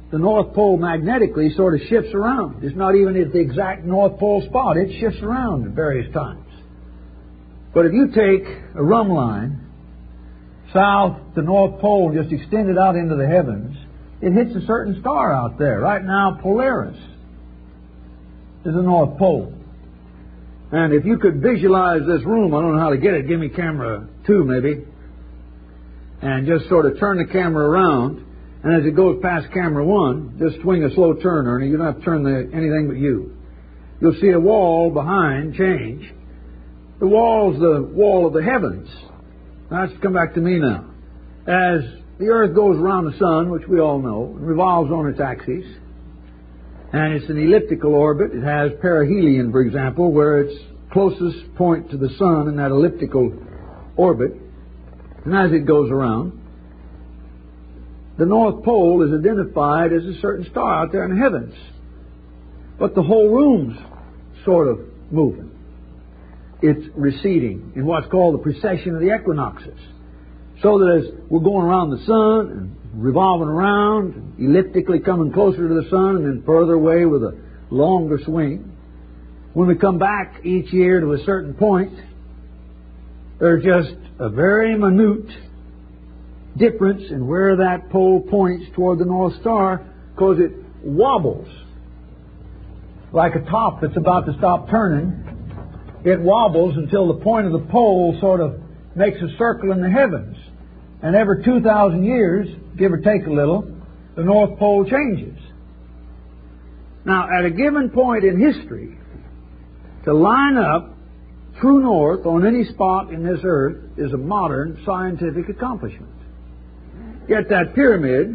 the North Pole magnetically sort of shifts around. It's not even at the exact North Pole spot. It shifts around at various times. But if you take a rhumb line south to North Pole and just extend it out into the heavens, it hits a certain star out there. Right now, Polaris is the North Pole. And if you could visualize this room, I don't know how to get it. Give me camera 2 maybe. And just sort of turn the camera around. And as it goes past camera 1, just swing a slow turn, Ernie. You don't have to turn anything but you. You'll see a wall behind change. The wall's the wall of the heavens. Now, let's come back to me now. As the earth goes around the sun, which we all know, and revolves on its axis, and it's an elliptical orbit. It has perihelion, for example, where it's closest point to the sun in that elliptical orbit. And as it goes around, the North Pole is identified as a certain star out there in the heavens. But the whole room's sort of moving. It's receding in what's called the precession of the equinoxes. So that as we're going around the sun and revolving around, and elliptically coming closer to the sun and then further away with a longer swing, when we come back each year to a certain point, there's just a very minute difference in where that pole points toward the North Star, because it wobbles like a top that's about to stop turning. It wobbles until the point of the pole sort of makes a circle in the heavens. And every 2,000 years, give or take a little, the North Pole changes. Now, at a given point in history, to line up true north on any spot in this earth is a modern scientific accomplishment. Yet that pyramid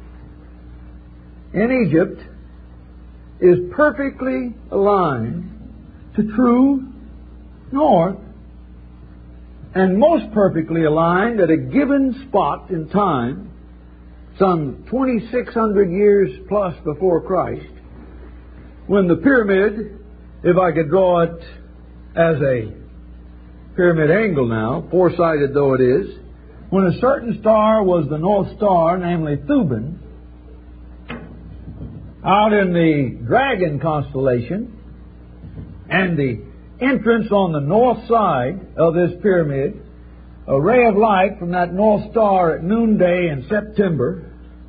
in Egypt is perfectly aligned to true north, and most perfectly aligned at a given spot in time, some 2,600 years plus before Christ, when the pyramid, if I could draw it as a pyramid angle now, four-sided though it is, when a certain star was the North Star, namely Thuban, out in the Dragon constellation, and the entrance on the north side of this pyramid, a ray of light from that North Star at noonday in September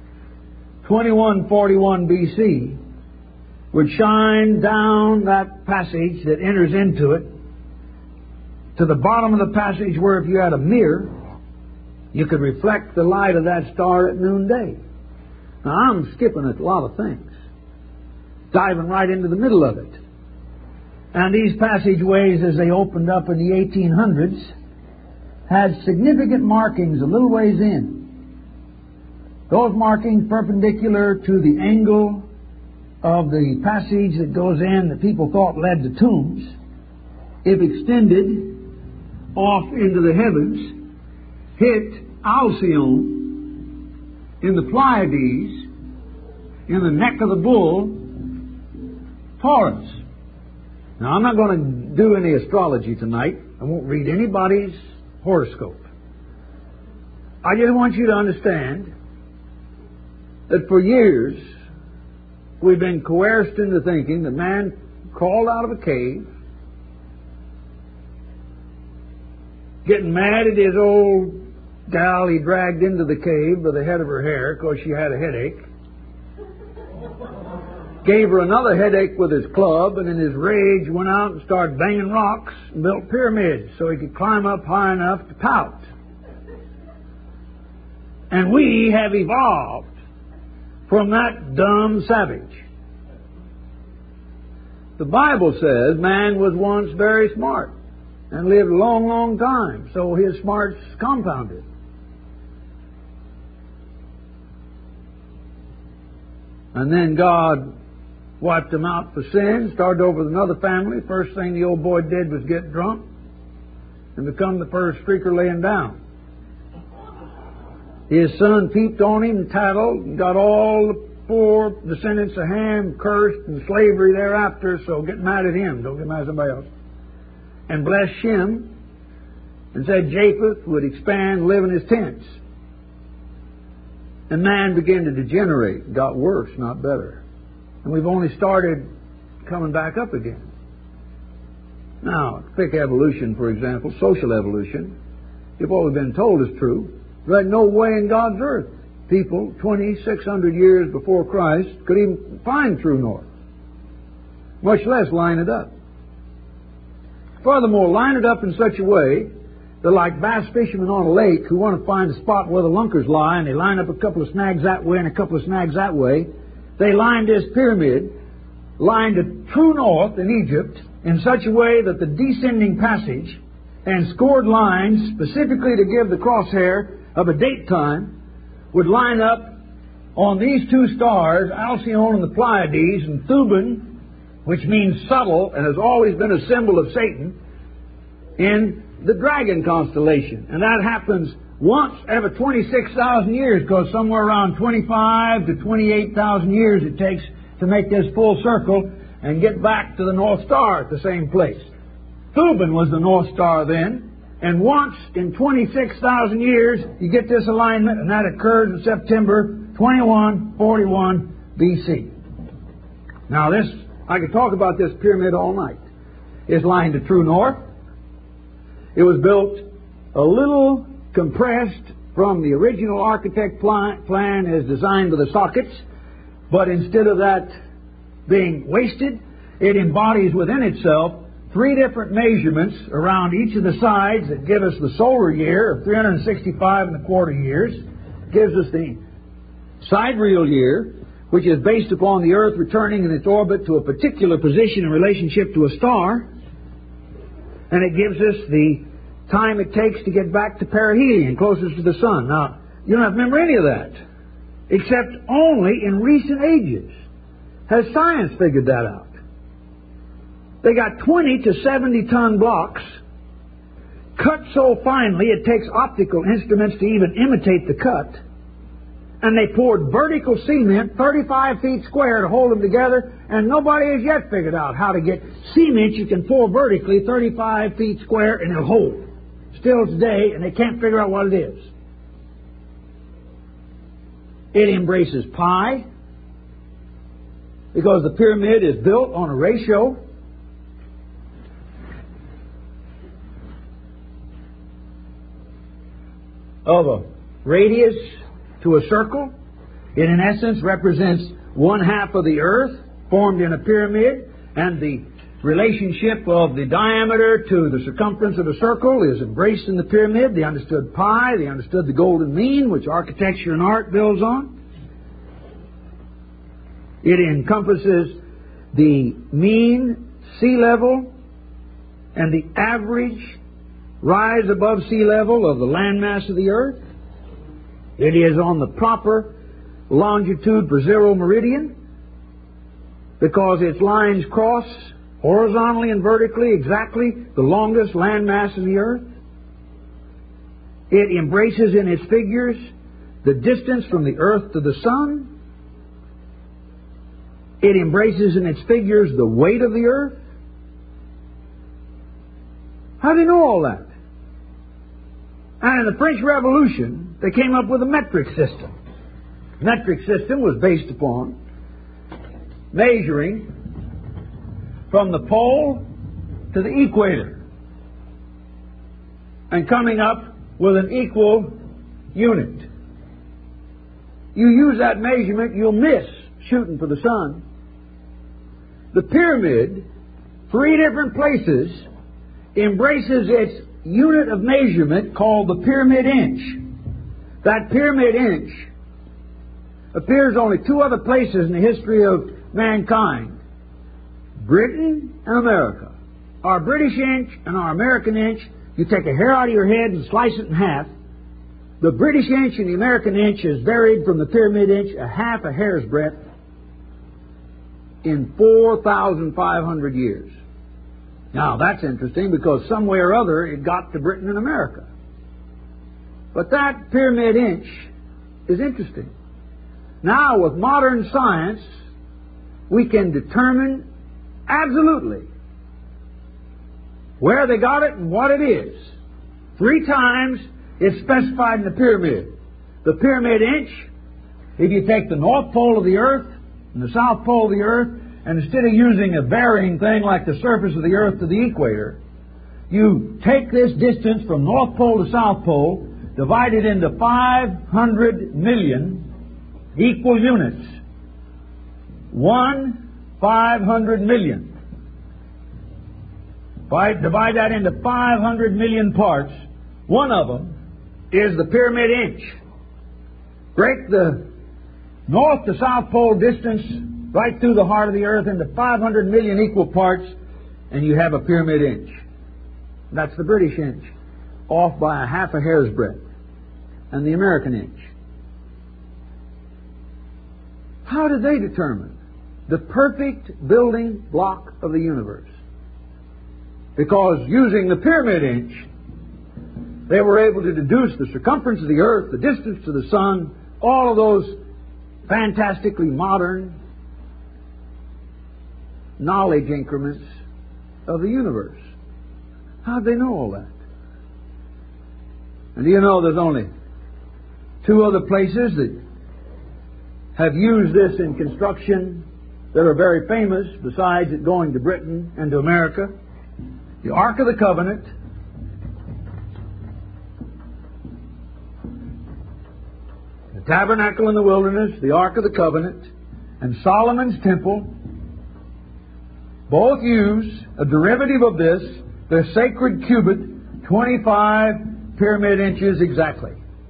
2141 BC would shine down that passage that enters into it to the bottom of the passage, where if you had a mirror, you could reflect the light of that star at noonday. Now, I'm skipping a lot of things, diving right into the middle of it. And these passageways, as they opened up in the 1800s, had significant markings a little ways in. Those markings perpendicular to the angle of the passage that goes in that people thought led to tombs, if extended off into the heavens, hit Alcyone in the Pleiades, in the neck of the bull, Taurus. Now, I'm not going to do any astrology tonight. I won't read anybody's horoscope. I just want you to understand that for years we've been coerced into thinking that man crawled out of a cave, getting mad at his old gal he dragged into the cave by the head of her hair because she had a headache, gave her another headache with his club, and in his rage went out and started banging rocks and built pyramids so he could climb up high enough to pout. And we have evolved from that dumb savage. The Bible says man was once very smart and lived a long, long time, so his smarts compounded. And then God wiped them out for sin, started over with another family. First thing the old boy did was get drunk and become the first streaker laying down. His son peeped on him and tattled and got all the poor descendants of Ham cursed in slavery thereafter, so get mad at him, don't get mad at somebody else. And blessed Shem and said Japheth would expand, live in his tents. And man began to degenerate, got worse, not better. And we've only started coming back up again. Now, pick evolution, for example, social evolution. If what we've been told is true, there's no way in God's earth people 2,600 years before Christ could even find true north, much less line it up. Furthermore, line it up in such a way that, like bass fishermen on a lake who want to find a spot where the lunkers lie, and they line up a couple of snags that way and a couple of snags that way, they lined this pyramid, lined a true north in Egypt in such a way that the descending passage and scored lines specifically to give the crosshair of a date time would line up on these two stars, Alcyone and the Pleiades, and Thuban, which means subtle and has always been a symbol of Satan, in the dragon constellation. And that happens once every 26,000 years, because somewhere around 25 to 28,000 years it takes to make this full circle and get back to the North Star at the same place. Thuban was the North Star then, and once in 26,000 years you get this alignment, and that occurs in September 2141 BC. Now this, I could talk about this pyramid all night. It's lined to true north. It was built a little compressed from the original architect plan as designed with the sockets, but instead of that being wasted, it embodies within itself three different measurements around each of the sides that give us the solar year of 365 and a quarter years, gives us the sidereal year, which is based upon the Earth returning in its orbit to a particular position in relationship to a star, and it gives us the time it takes to get back to perihelion, closest to the sun. Now, you don't have to remember any of that, except only in recent ages has science figured that out. They got 20 to 70 ton blocks cut so finely it takes optical instruments to even imitate the cut, and they poured vertical cement 35 feet square to hold them together, and nobody has yet figured out how to get cement you can pour vertically 35 feet square and it'll hold. Still today, and they can't figure out what it is. It embraces pi, because the pyramid is built on a ratio of a radius to a circle. It in essence represents one half of the earth formed in a pyramid, and the relationship of the diameter to the circumference of the circle is embraced in the pyramid. They understood pi, they understood the golden mean, which architecture and art builds on. It encompasses the mean sea level and the average rise above sea level of the landmass of the earth. It is on the proper longitude per zero meridian, because its lines cross horizontally and vertically exactly the longest landmass in the earth. It embraces in its figures the distance from the earth to the sun. It embraces in its figures the weight of the earth. How do you know all that? And in the French Revolution, they came up with a metric system. The metric system was based upon measuring from the pole to the equator and coming up with an equal unit. You use that measurement, you'll miss shooting for the sun. The pyramid, three different places, embraces its unit of measurement called the pyramid inch. That pyramid inch appears only two other places in the history of mankind: Britain and America. Our British inch and our American inch, you take a hair out of your head and slice it in half. The British inch and the American inch is varied from the pyramid inch a half a hair's breadth in 4,500 years. Now, that's interesting, because some way or other it got to Britain and America. But that pyramid inch is interesting. Now, with modern science, we can determine absolutely where they got it and what it is. 3 times it's specified in the pyramid. The pyramid inch, If you take the north pole of the earth and the south pole of the earth, and instead of using a varying thing like the surface of the earth to the equator, you take this distance from north pole to south pole, divide it into 500 million equal units. 500 million. Divide that into 500 million parts. One of them is the pyramid inch. Break the north to south pole distance right through the heart of the earth into 500 million equal parts, and you have a pyramid inch. That's the British inch, off by a half a hair's breadth, and the American inch. How did they determine the perfect building block of the universe? Because using the pyramid inch, they were able to deduce the circumference of the earth, the distance to the sun, all of those fantastically modern knowledge increments of the universe. How'd they know all that? And do you know there's only two other places that have used this in construction that are very famous, besides it going to Britain and to America? The Ark of the Covenant, the Tabernacle in the Wilderness, the Ark of the Covenant, and Solomon's Temple both use a derivative of this, the sacred cubit, 25 pyramid inches exactly.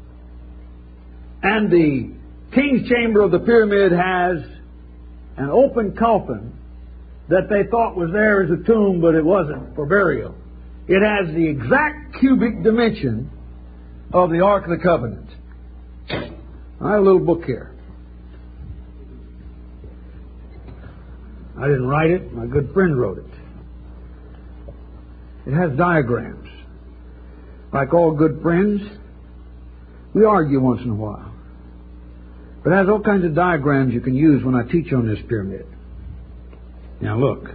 And the king's chamber of the pyramid has an open coffin that they thought was there as a tomb, but it wasn't, for burial. It has the exact cubic dimension of the Ark of the Covenant. I have a little book here. I didn't write it. My good friend wrote it. It has diagrams. Like all good friends, we argue once in a while. But it has all kinds of diagrams you can use when I teach on this pyramid. Now look.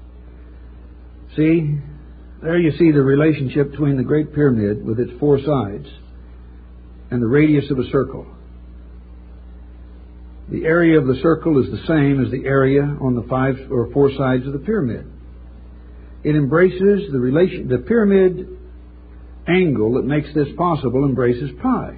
See? There you see the relationship between the Great Pyramid with its four sides and the radius of a circle. The area of the circle is the same as the area on the five or four sides of the pyramid. It embraces the pyramid angle that makes this possible embraces pi.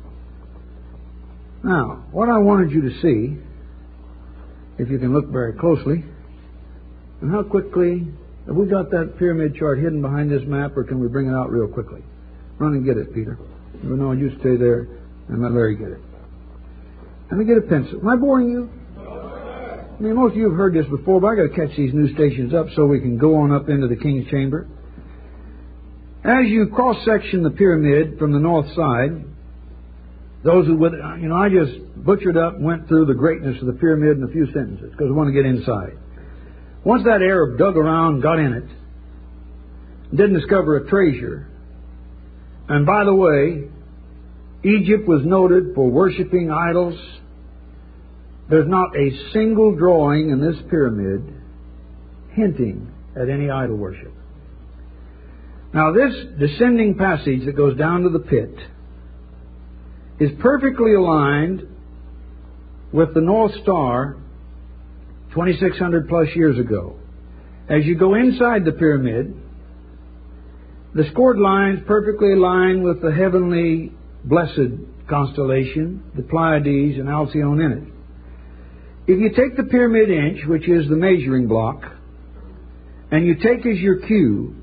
Now, what I wanted you to see, if you can look very closely, and how quickly, have we got that pyramid chart hidden behind this map, or can we bring it out real quickly? Run and get it, Peter. No, you stay there and let Larry get it. Let me get a pencil. Am I boring you? I mean, most of you have heard this before, but I've got to catch these new stations up so we can go on up into the King's Chamber. As you cross-section the pyramid from the north side, those who, I just butchered up and went through the greatness of the pyramid in a few sentences because I want to get inside. Once that Arab dug around, got in it, didn't discover a treasure, and by the way, Egypt was noted for worshiping idols. There's not a single drawing in this pyramid hinting at any idol worship. Now, this descending passage that goes down to the pit is perfectly aligned with the North Star 2,600 plus years ago. As you go inside the pyramid, the scored lines perfectly align with the heavenly blessed constellation, the Pleiades and Alcyone in it. If you take the pyramid inch, which is the measuring block, and you take as your cue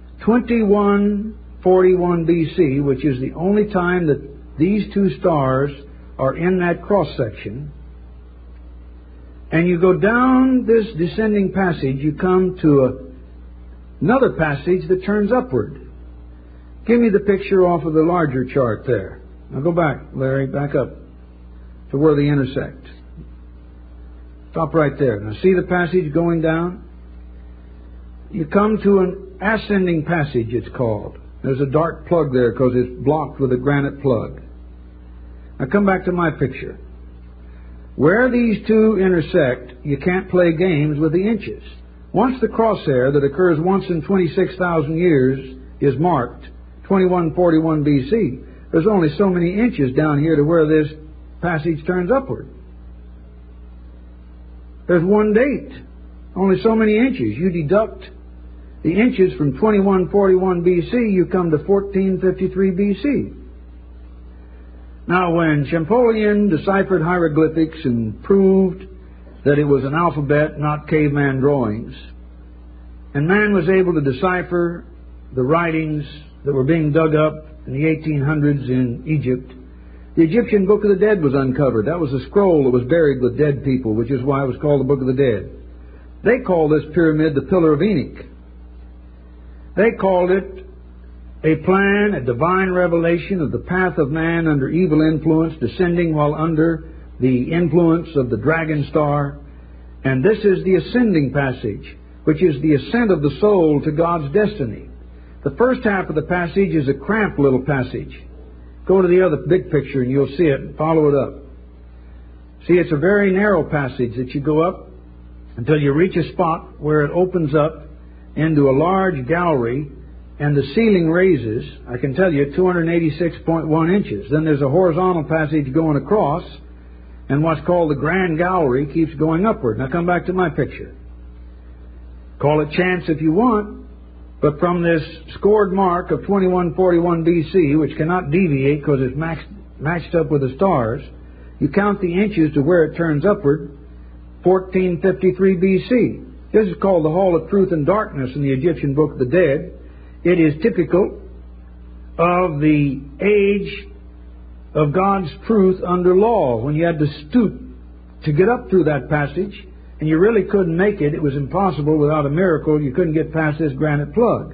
2141 BC, which is the only time that these two stars are in that cross-section, and you go down this descending passage, you come to another passage that turns upward. Give me the picture off of the larger chart there. Now go back, Larry, back up to where they intersect. Stop right there. Now see the passage going down? You come to an ascending passage, it's called. There's a dark plug there because it's blocked with a granite plug. Now come back to my picture. Where these two intersect, you can't play games with the inches. Once the crosshair that occurs once in 26,000 years is marked, 2141 BC, there's only so many inches down here to where this passage turns upward. There's one date, only so many inches. You deduct the inches from 2141 BC, you come to 1453 BC. Now, when Champollion deciphered hieroglyphics and proved that it was an alphabet, not caveman drawings, and man was able to decipher the writings that were being dug up in the 1800s in Egypt, the Egyptian Book of the Dead was uncovered. That was a scroll that was buried with dead people, which is why it was called the Book of the Dead. They called this pyramid the Pillar of Enoch. They called it a plan, a divine revelation of the path of man under evil influence, descending while under the influence of the dragon star. And this is the ascending passage, which is the ascent of the soul to God's destiny. The first half of the passage is a cramped little passage. Go to the other big picture and you'll see it and follow it up. See, it's a very narrow passage that you go up until you reach a spot where it opens up into a large gallery and the ceiling raises, I can tell you, 286.1 inches. Then there's a horizontal passage going across, and what's called the Grand Gallery keeps going upward. Now come back to my picture. Call it chance if you want, but from this scored mark of 2141 BC, which cannot deviate because it's matched up with the stars, you count the inches to where it turns upward, 1453 BC. This is called the Hall of Truth and Darkness in the Egyptian Book of the Dead. It is typical of the age of God's truth under law, when you had to stoop to get up through that passage, and you really couldn't make it. It was impossible without a miracle. You couldn't get past this granite plug.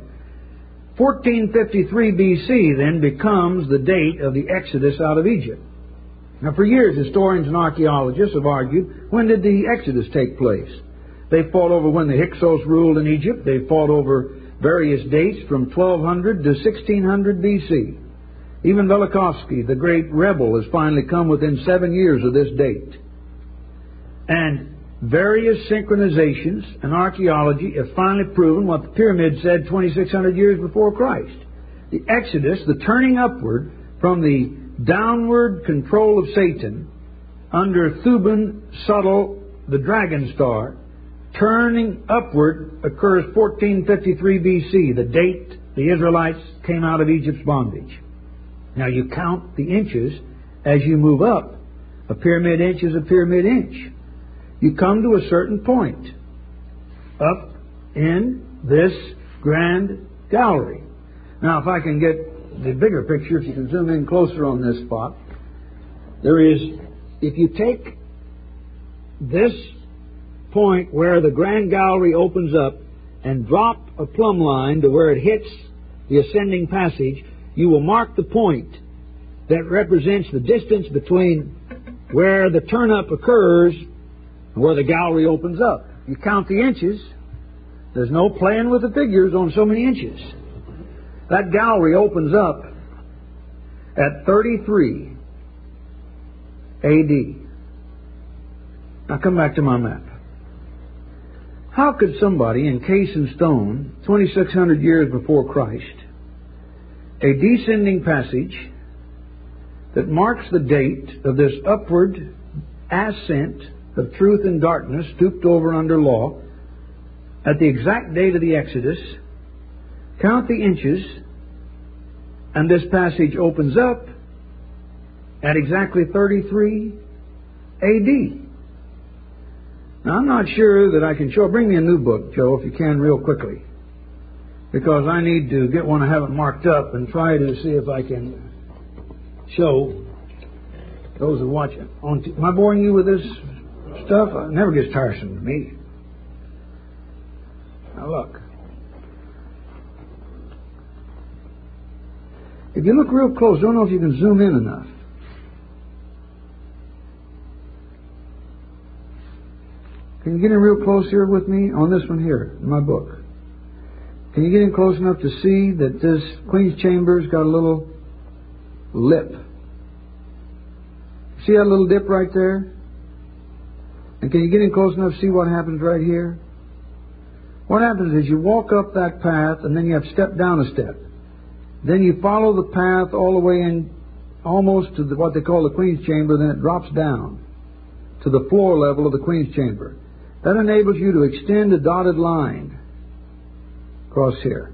1453 BC then becomes the date of the Exodus out of Egypt. Now, for years, historians and archaeologists have argued, when did the Exodus take place? They fought over when the Hyksos ruled in Egypt. They fought over various dates from 1200 to 1600 BC. Even Velikovsky, the great rebel, has finally come within 7 years of this date. And various synchronizations and archaeology have finally proven what the pyramid said 2,600 years before Christ. The Exodus, the turning upward from the downward control of Satan under Thuban Subtle, the dragon star, turning upward occurs 1453 BC, the date the Israelites came out of Egypt's bondage. Now you count the inches as you move up. A pyramid inch is a pyramid inch. You come to a certain point up in this grand gallery. Now if I can get the bigger picture, if you can zoom in closer on this spot, there is, if you take this point where the Grand Gallery opens up and drop a plumb line to where it hits the ascending passage, you will mark the point that represents the distance between where the turn-up occurs and where the gallery opens up. You count the inches. There's no playing with the figures on so many inches. That gallery opens up at 33 A.D. Now come back to my map. How could somebody encase in stone, 2,600 years before Christ, a descending passage that marks the date of this upward ascent of truth and darkness, stooped over under law, at the exact date of the Exodus, count the inches, and this passage opens up at exactly 33 A.D. Now, I'm not sure that I can show. Bring me a new book, Joe, if you can, real quickly. Because I need to get one I haven't marked up and try to see if I can show those who watch it. Am I boring you with this stuff? It never gets tiresome to me. Now, look. If you look real close, I don't know if you can zoom in enough. Can you get in real close here with me on this one here, in my book? Can you get in close enough to see that this Queen's Chamber's got a little lip? See that little dip right there? And can you get in close enough to see what happens right here? What happens is you walk up that path and then you have to step down a step. Then you follow the path all the way in almost to what they call the Queen's Chamber, then it drops down to the floor level of the Queen's Chamber. That enables you to extend a dotted line across here.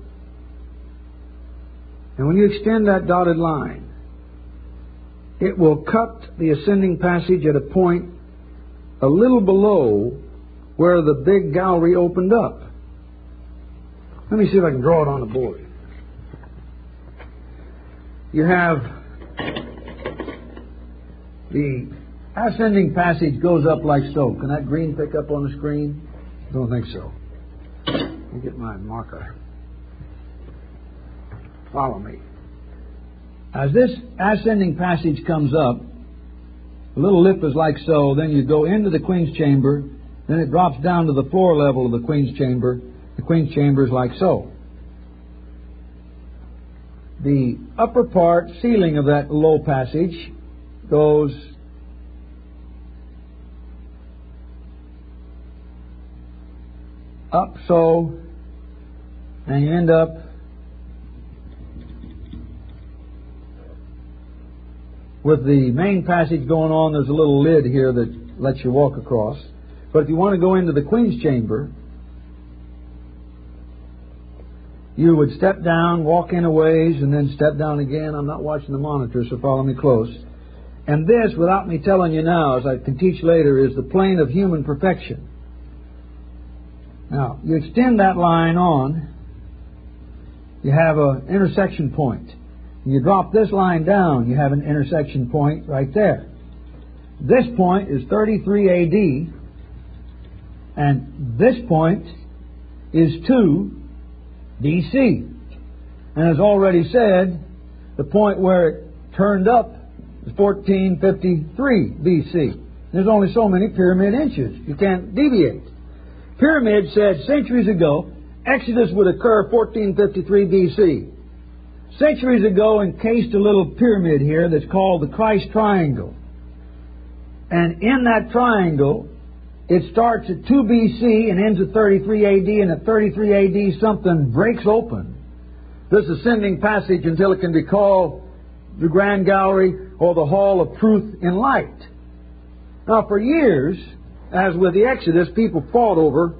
And when you extend that dotted line, it will cut the ascending passage at a point a little below where the big gallery opened up. Let me see if I can draw it on the board. You have the ascending passage goes up like so. Can that green pick up on the screen? Don't think so. Let me get my marker. Follow me. As this ascending passage comes up, the little lip is like so, then you go into the Queen's Chamber, then it drops down to the floor level of the Queen's Chamber. The Queen's Chamber is like so. The upper part, ceiling of that low passage, goes up so, and you end up with the main passage going on. There's a little lid here that lets you walk across. But if you want to go into the Queen's Chamber, you would step down, walk in a ways, and then step down again. I'm not watching the monitor, so follow me close. And this, without me telling you now, as I can teach later, is the plane of human perfection. Now, you extend that line on, you have an intersection point. You drop this line down, you have an intersection point right there. This point is 33 AD, and this point is 2 BC. And as already said, the point where it turned up is 1453 BC. There's only so many pyramid inches. You can't deviate. Pyramid said centuries ago, Exodus would occur 1453 BC. Centuries ago encased a little pyramid here that's called the Christ Triangle. And in that triangle, it starts at 2 BC and ends at 33 AD, and at 33 AD something breaks open this ascending passage until it can be called the Grand Gallery or the Hall of Truth in Light. Now for years, as with the Exodus, people fought over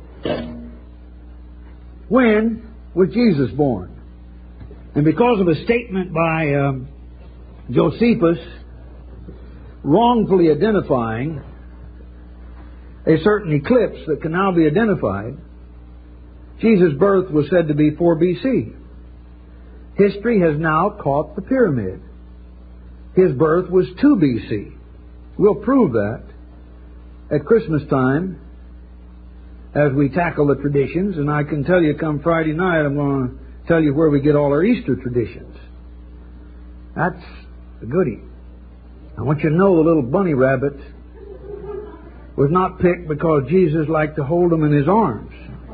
when was Jesus born. And because of a statement by Josephus wrongfully identifying a certain eclipse that can now be identified, Jesus' birth was said to be 4 BC. History has now caught the pyramid. His birth was 2 BC. We'll prove that at Christmas time as we tackle the traditions, and I can tell you come Friday night I'm going to tell you where we get all our Easter traditions. That's a goodie. I want you to know the little bunny rabbit was not picked because Jesus liked to hold them in His arms.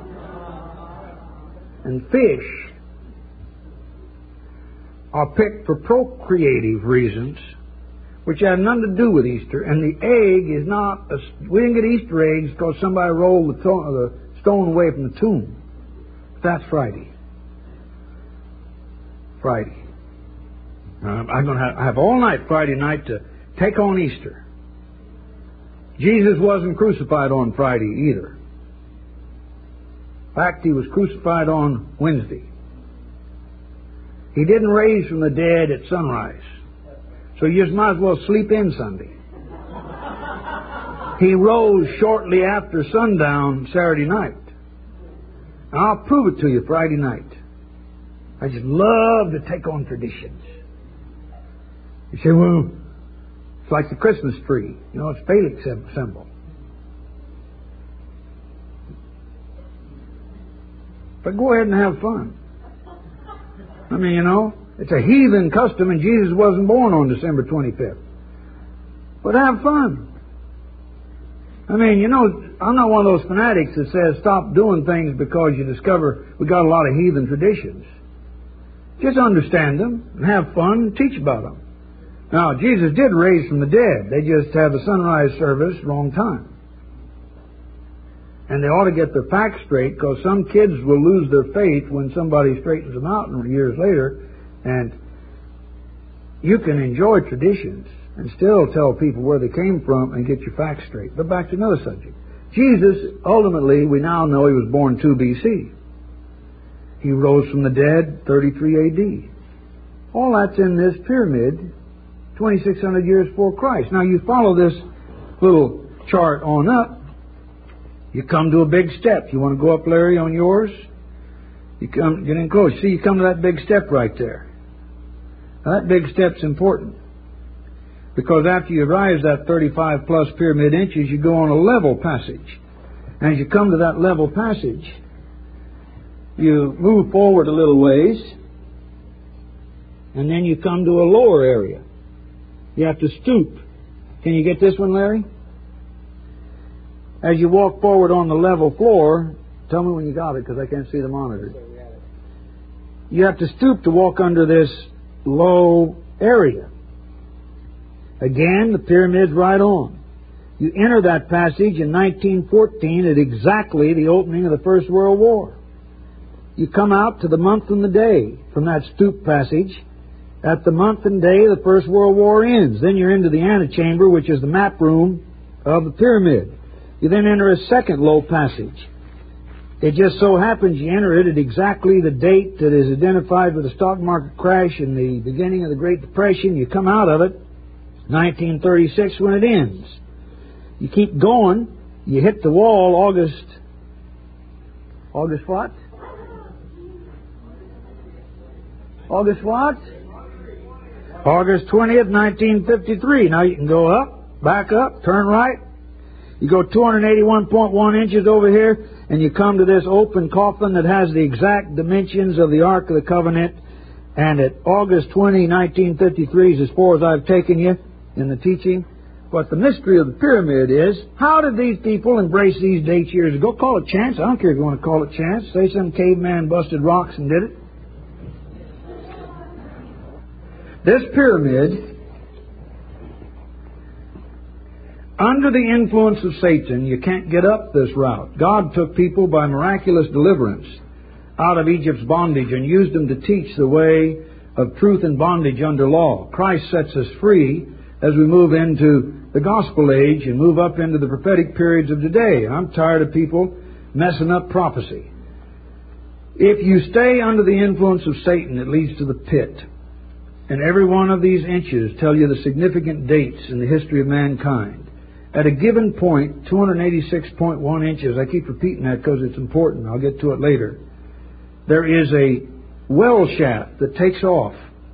And fish are picked for procreative reasons, which had nothing to do with Easter. And the egg is not, we didn't get Easter eggs because somebody rolled the stone away from the tomb. That's Friday. Friday. I'm going to have all night Friday night to take on Easter. Jesus wasn't crucified on Friday either. In fact, He was crucified on Wednesday. He didn't raise from the dead at sunrise. So you just might as well sleep in Sunday. He rose shortly after sundown Saturday night. And I'll prove it to you Friday night. I just love to take on traditions. You say, well, it's like the Christmas tree. You know, it's Felix symbol. But go ahead and have fun. I mean, you know, it's a heathen custom and Jesus wasn't born on December 25th. But have fun. I mean, you know, I'm not one of those fanatics that says stop doing things because you discover we got a lot of heathen traditions. Just understand them and have fun and teach about them. Now, Jesus did raise from the dead. They just have the sunrise service wrong time. And they ought to get their facts straight, because some kids will lose their faith when somebody straightens them out years later. And You can enjoy traditions and still tell people where they came from and get your facts straight. But back to another subject. Jesus, ultimately, we now know he was born 2 B.C. He rose from the dead 33 A.D. All that's in this pyramid 2,600 years before Christ. Now you follow this little chart on up, you come to a big step. You want to go up, Larry, on yours? You come, get in close. See, you come to that big step right there. Now that big step's important. Because after you rise that 35 plus pyramid inches, you go on a level passage. And as you come to that level passage, you move forward a little ways, and then you come to a lower area. You have to stoop. Can you get this one, Larry? As you walk forward on the level floor, tell me when you got it because I can't see the monitor. You have to stoop to walk under this low area. Again, the pyramid's right on. You enter that passage in 1914 at exactly the opening of the First World War. You come out to the month and the day from that stoop passage. At the month and day, the First World War ends. Then you're into the antechamber, which is the map room of the pyramid. You then enter a second low passage. It just so happens you enter it at exactly the date that is identified with the stock market crash in the beginning of the Great Depression. You come out of it 1936 when it ends. You keep going. You hit the wall August what? August what? August 20th, 1953. Now you can go up, back up, turn right. You go 281.1 inches over here, and you come to this open coffin that has the exact dimensions of the Ark of the Covenant. And at August 20, 1953 is as far as I've taken you in the teaching. But the mystery of the pyramid is, how did these people embrace these dates years ago? Call it chance. I don't care if you want to call it chance. Say some caveman busted rocks and did it. This pyramid, under the influence of Satan, you can't get up this route. God took people by miraculous deliverance out of Egypt's bondage and used them to teach the way of truth and bondage under law. Christ sets us free as we move into the gospel age and move up into the prophetic periods of today. And I'm tired of people messing up prophecy. If you stay under the influence of Satan, it leads to the pit. And every one of these inches tell you the significant dates in the history of mankind. At a given point, 286.1 inches, I keep repeating that because it's important. I'll get to it later. There is a well shaft that takes off,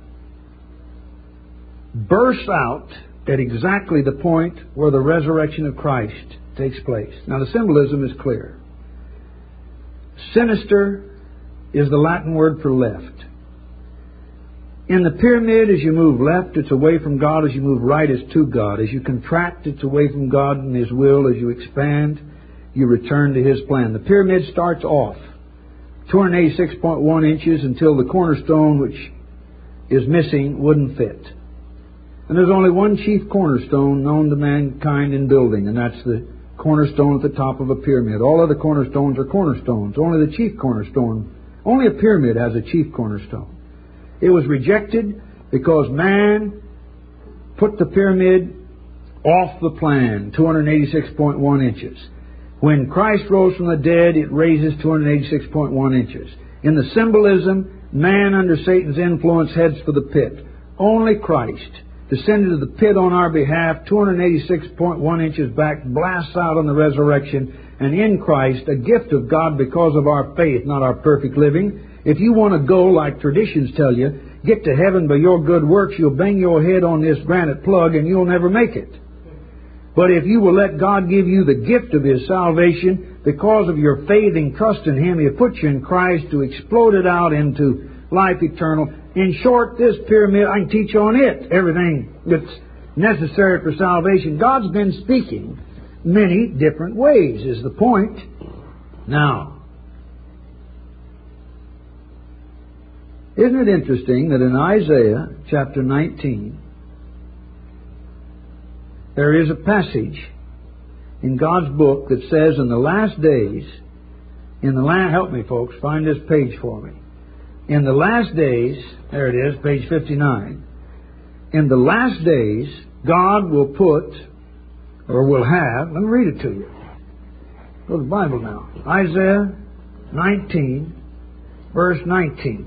bursts out at exactly the point where the resurrection of Christ takes place. Now the symbolism is clear. Sinister is the Latin word for left. In the pyramid, as you move left, it's away from God. As you move right, it's to God. As you contract, it's away from God and His will. As you expand, you return to His plan. The pyramid starts off 286.1 inches until the cornerstone, which is missing, wouldn't fit. And there's only one chief cornerstone known to mankind in building, and that's the cornerstone at the top of a pyramid. All other cornerstones are cornerstones. Only the chief cornerstone, only a pyramid has a chief cornerstone. It was rejected because man put the pyramid off the plan, 286.1 inches. When Christ rose from the dead, it raises 286.1 inches. In the symbolism, man under Satan's influence heads for the pit. Only Christ descended to the pit on our behalf, 286.1 inches back, blasts out on the resurrection, and in Christ, a gift of God because of our faith, not our perfect living. If you want to go, like traditions tell you, get to heaven by your good works, you'll bang your head on this granite plug and you'll never make it. But if you will let God give you the gift of His salvation, because of your faith and trust in Him, He put you in Christ to explode it out into life eternal. In short, this pyramid, I can teach on it, everything that's necessary for salvation. God's been speaking many different ways, is the point. Now, isn't it interesting that in Isaiah chapter 19, there is a passage in God's book that says in the last days, help me folks, find this page for me. In the last days, there it is, page 59, in the last days, God will put, or will have, let me read it to you. Go to the Bible now. Isaiah 19, verse 19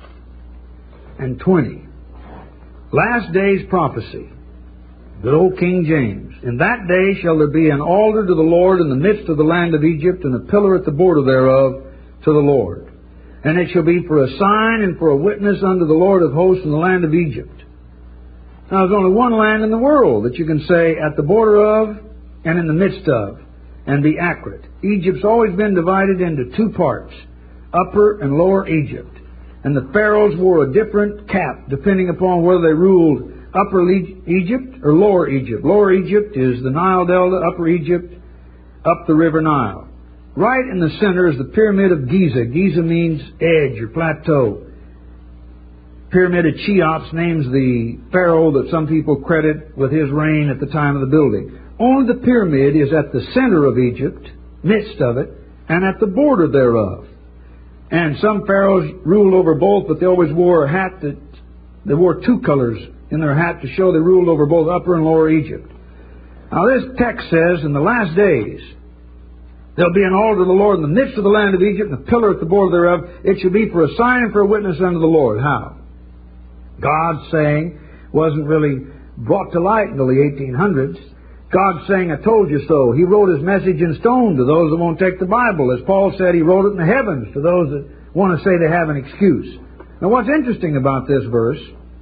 and 20. Last days prophecy. Good old King James. In that day shall there be an altar to the Lord in the midst of the land of Egypt, and a pillar at the border thereof to the Lord. And it shall be for a sign and for a witness unto the Lord of hosts in the land of Egypt. Now, there's only one land in the world that you can say at the border of and in the midst of, and be accurate. Egypt's always been divided into two parts, Upper and Lower Egypt. And the pharaohs wore a different cap depending upon whether they ruled Upper Egypt or Lower Egypt. Lower Egypt is the Nile Delta, Upper Egypt up the River Nile. Right in the center is the Pyramid of Giza. Giza means edge or plateau. Pyramid of Cheops names the pharaoh that some people credit with his reign at the time of the building. Only the pyramid is at the center of Egypt, midst of it, and at the border thereof. And some pharaohs ruled over both, but they always wore a hat that they wore two colors in their hat to show they ruled over both Upper and Lower Egypt. Now this text says, in the last days, there'll be an altar to the Lord in the midst of the land of Egypt, and a pillar at the border thereof. It shall be for a sign and for a witness unto the Lord. How? God's saying wasn't really brought to light until the 1800s. God's saying, I told you so. He wrote His message in stone to those that won't take the Bible. As Paul said, He wrote it in the heavens to those that want to say they have an excuse. Now what's interesting about this verse,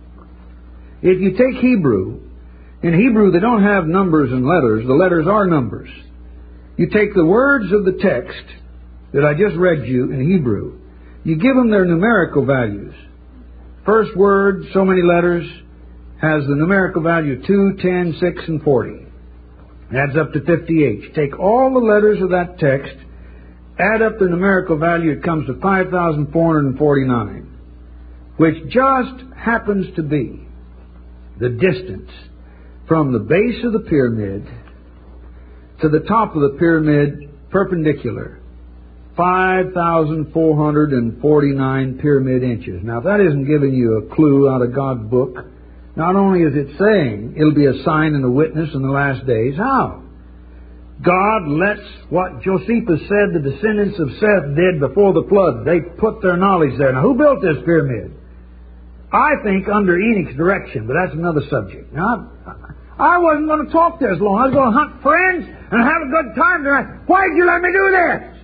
if you take Hebrew, in Hebrew they don't have numbers and letters. The letters are numbers. You take the words of the text that I just read you in Hebrew, you give them their numerical values. First word, so many letters, has the numerical value 2, 10, 6, and 40. Adds up to 58. You take all the letters of that text, add up the numerical value, it comes to 5,449, which just happens to be the distance from the base of the pyramid to the top of the pyramid perpendicular. 5,449 pyramid inches. Now, if that isn't giving you a clue out of God's book, not only is it saying it'll be a sign and a witness in the last days, how? God lets what Josephus said the descendants of Seth did before the flood. They put their knowledge there. Now, who built this pyramid? I think under Enoch's direction, but that's another subject. Now, I wasn't going to talk this long. I was going to hunt friends and have a good time tonight. Why did you let me do this?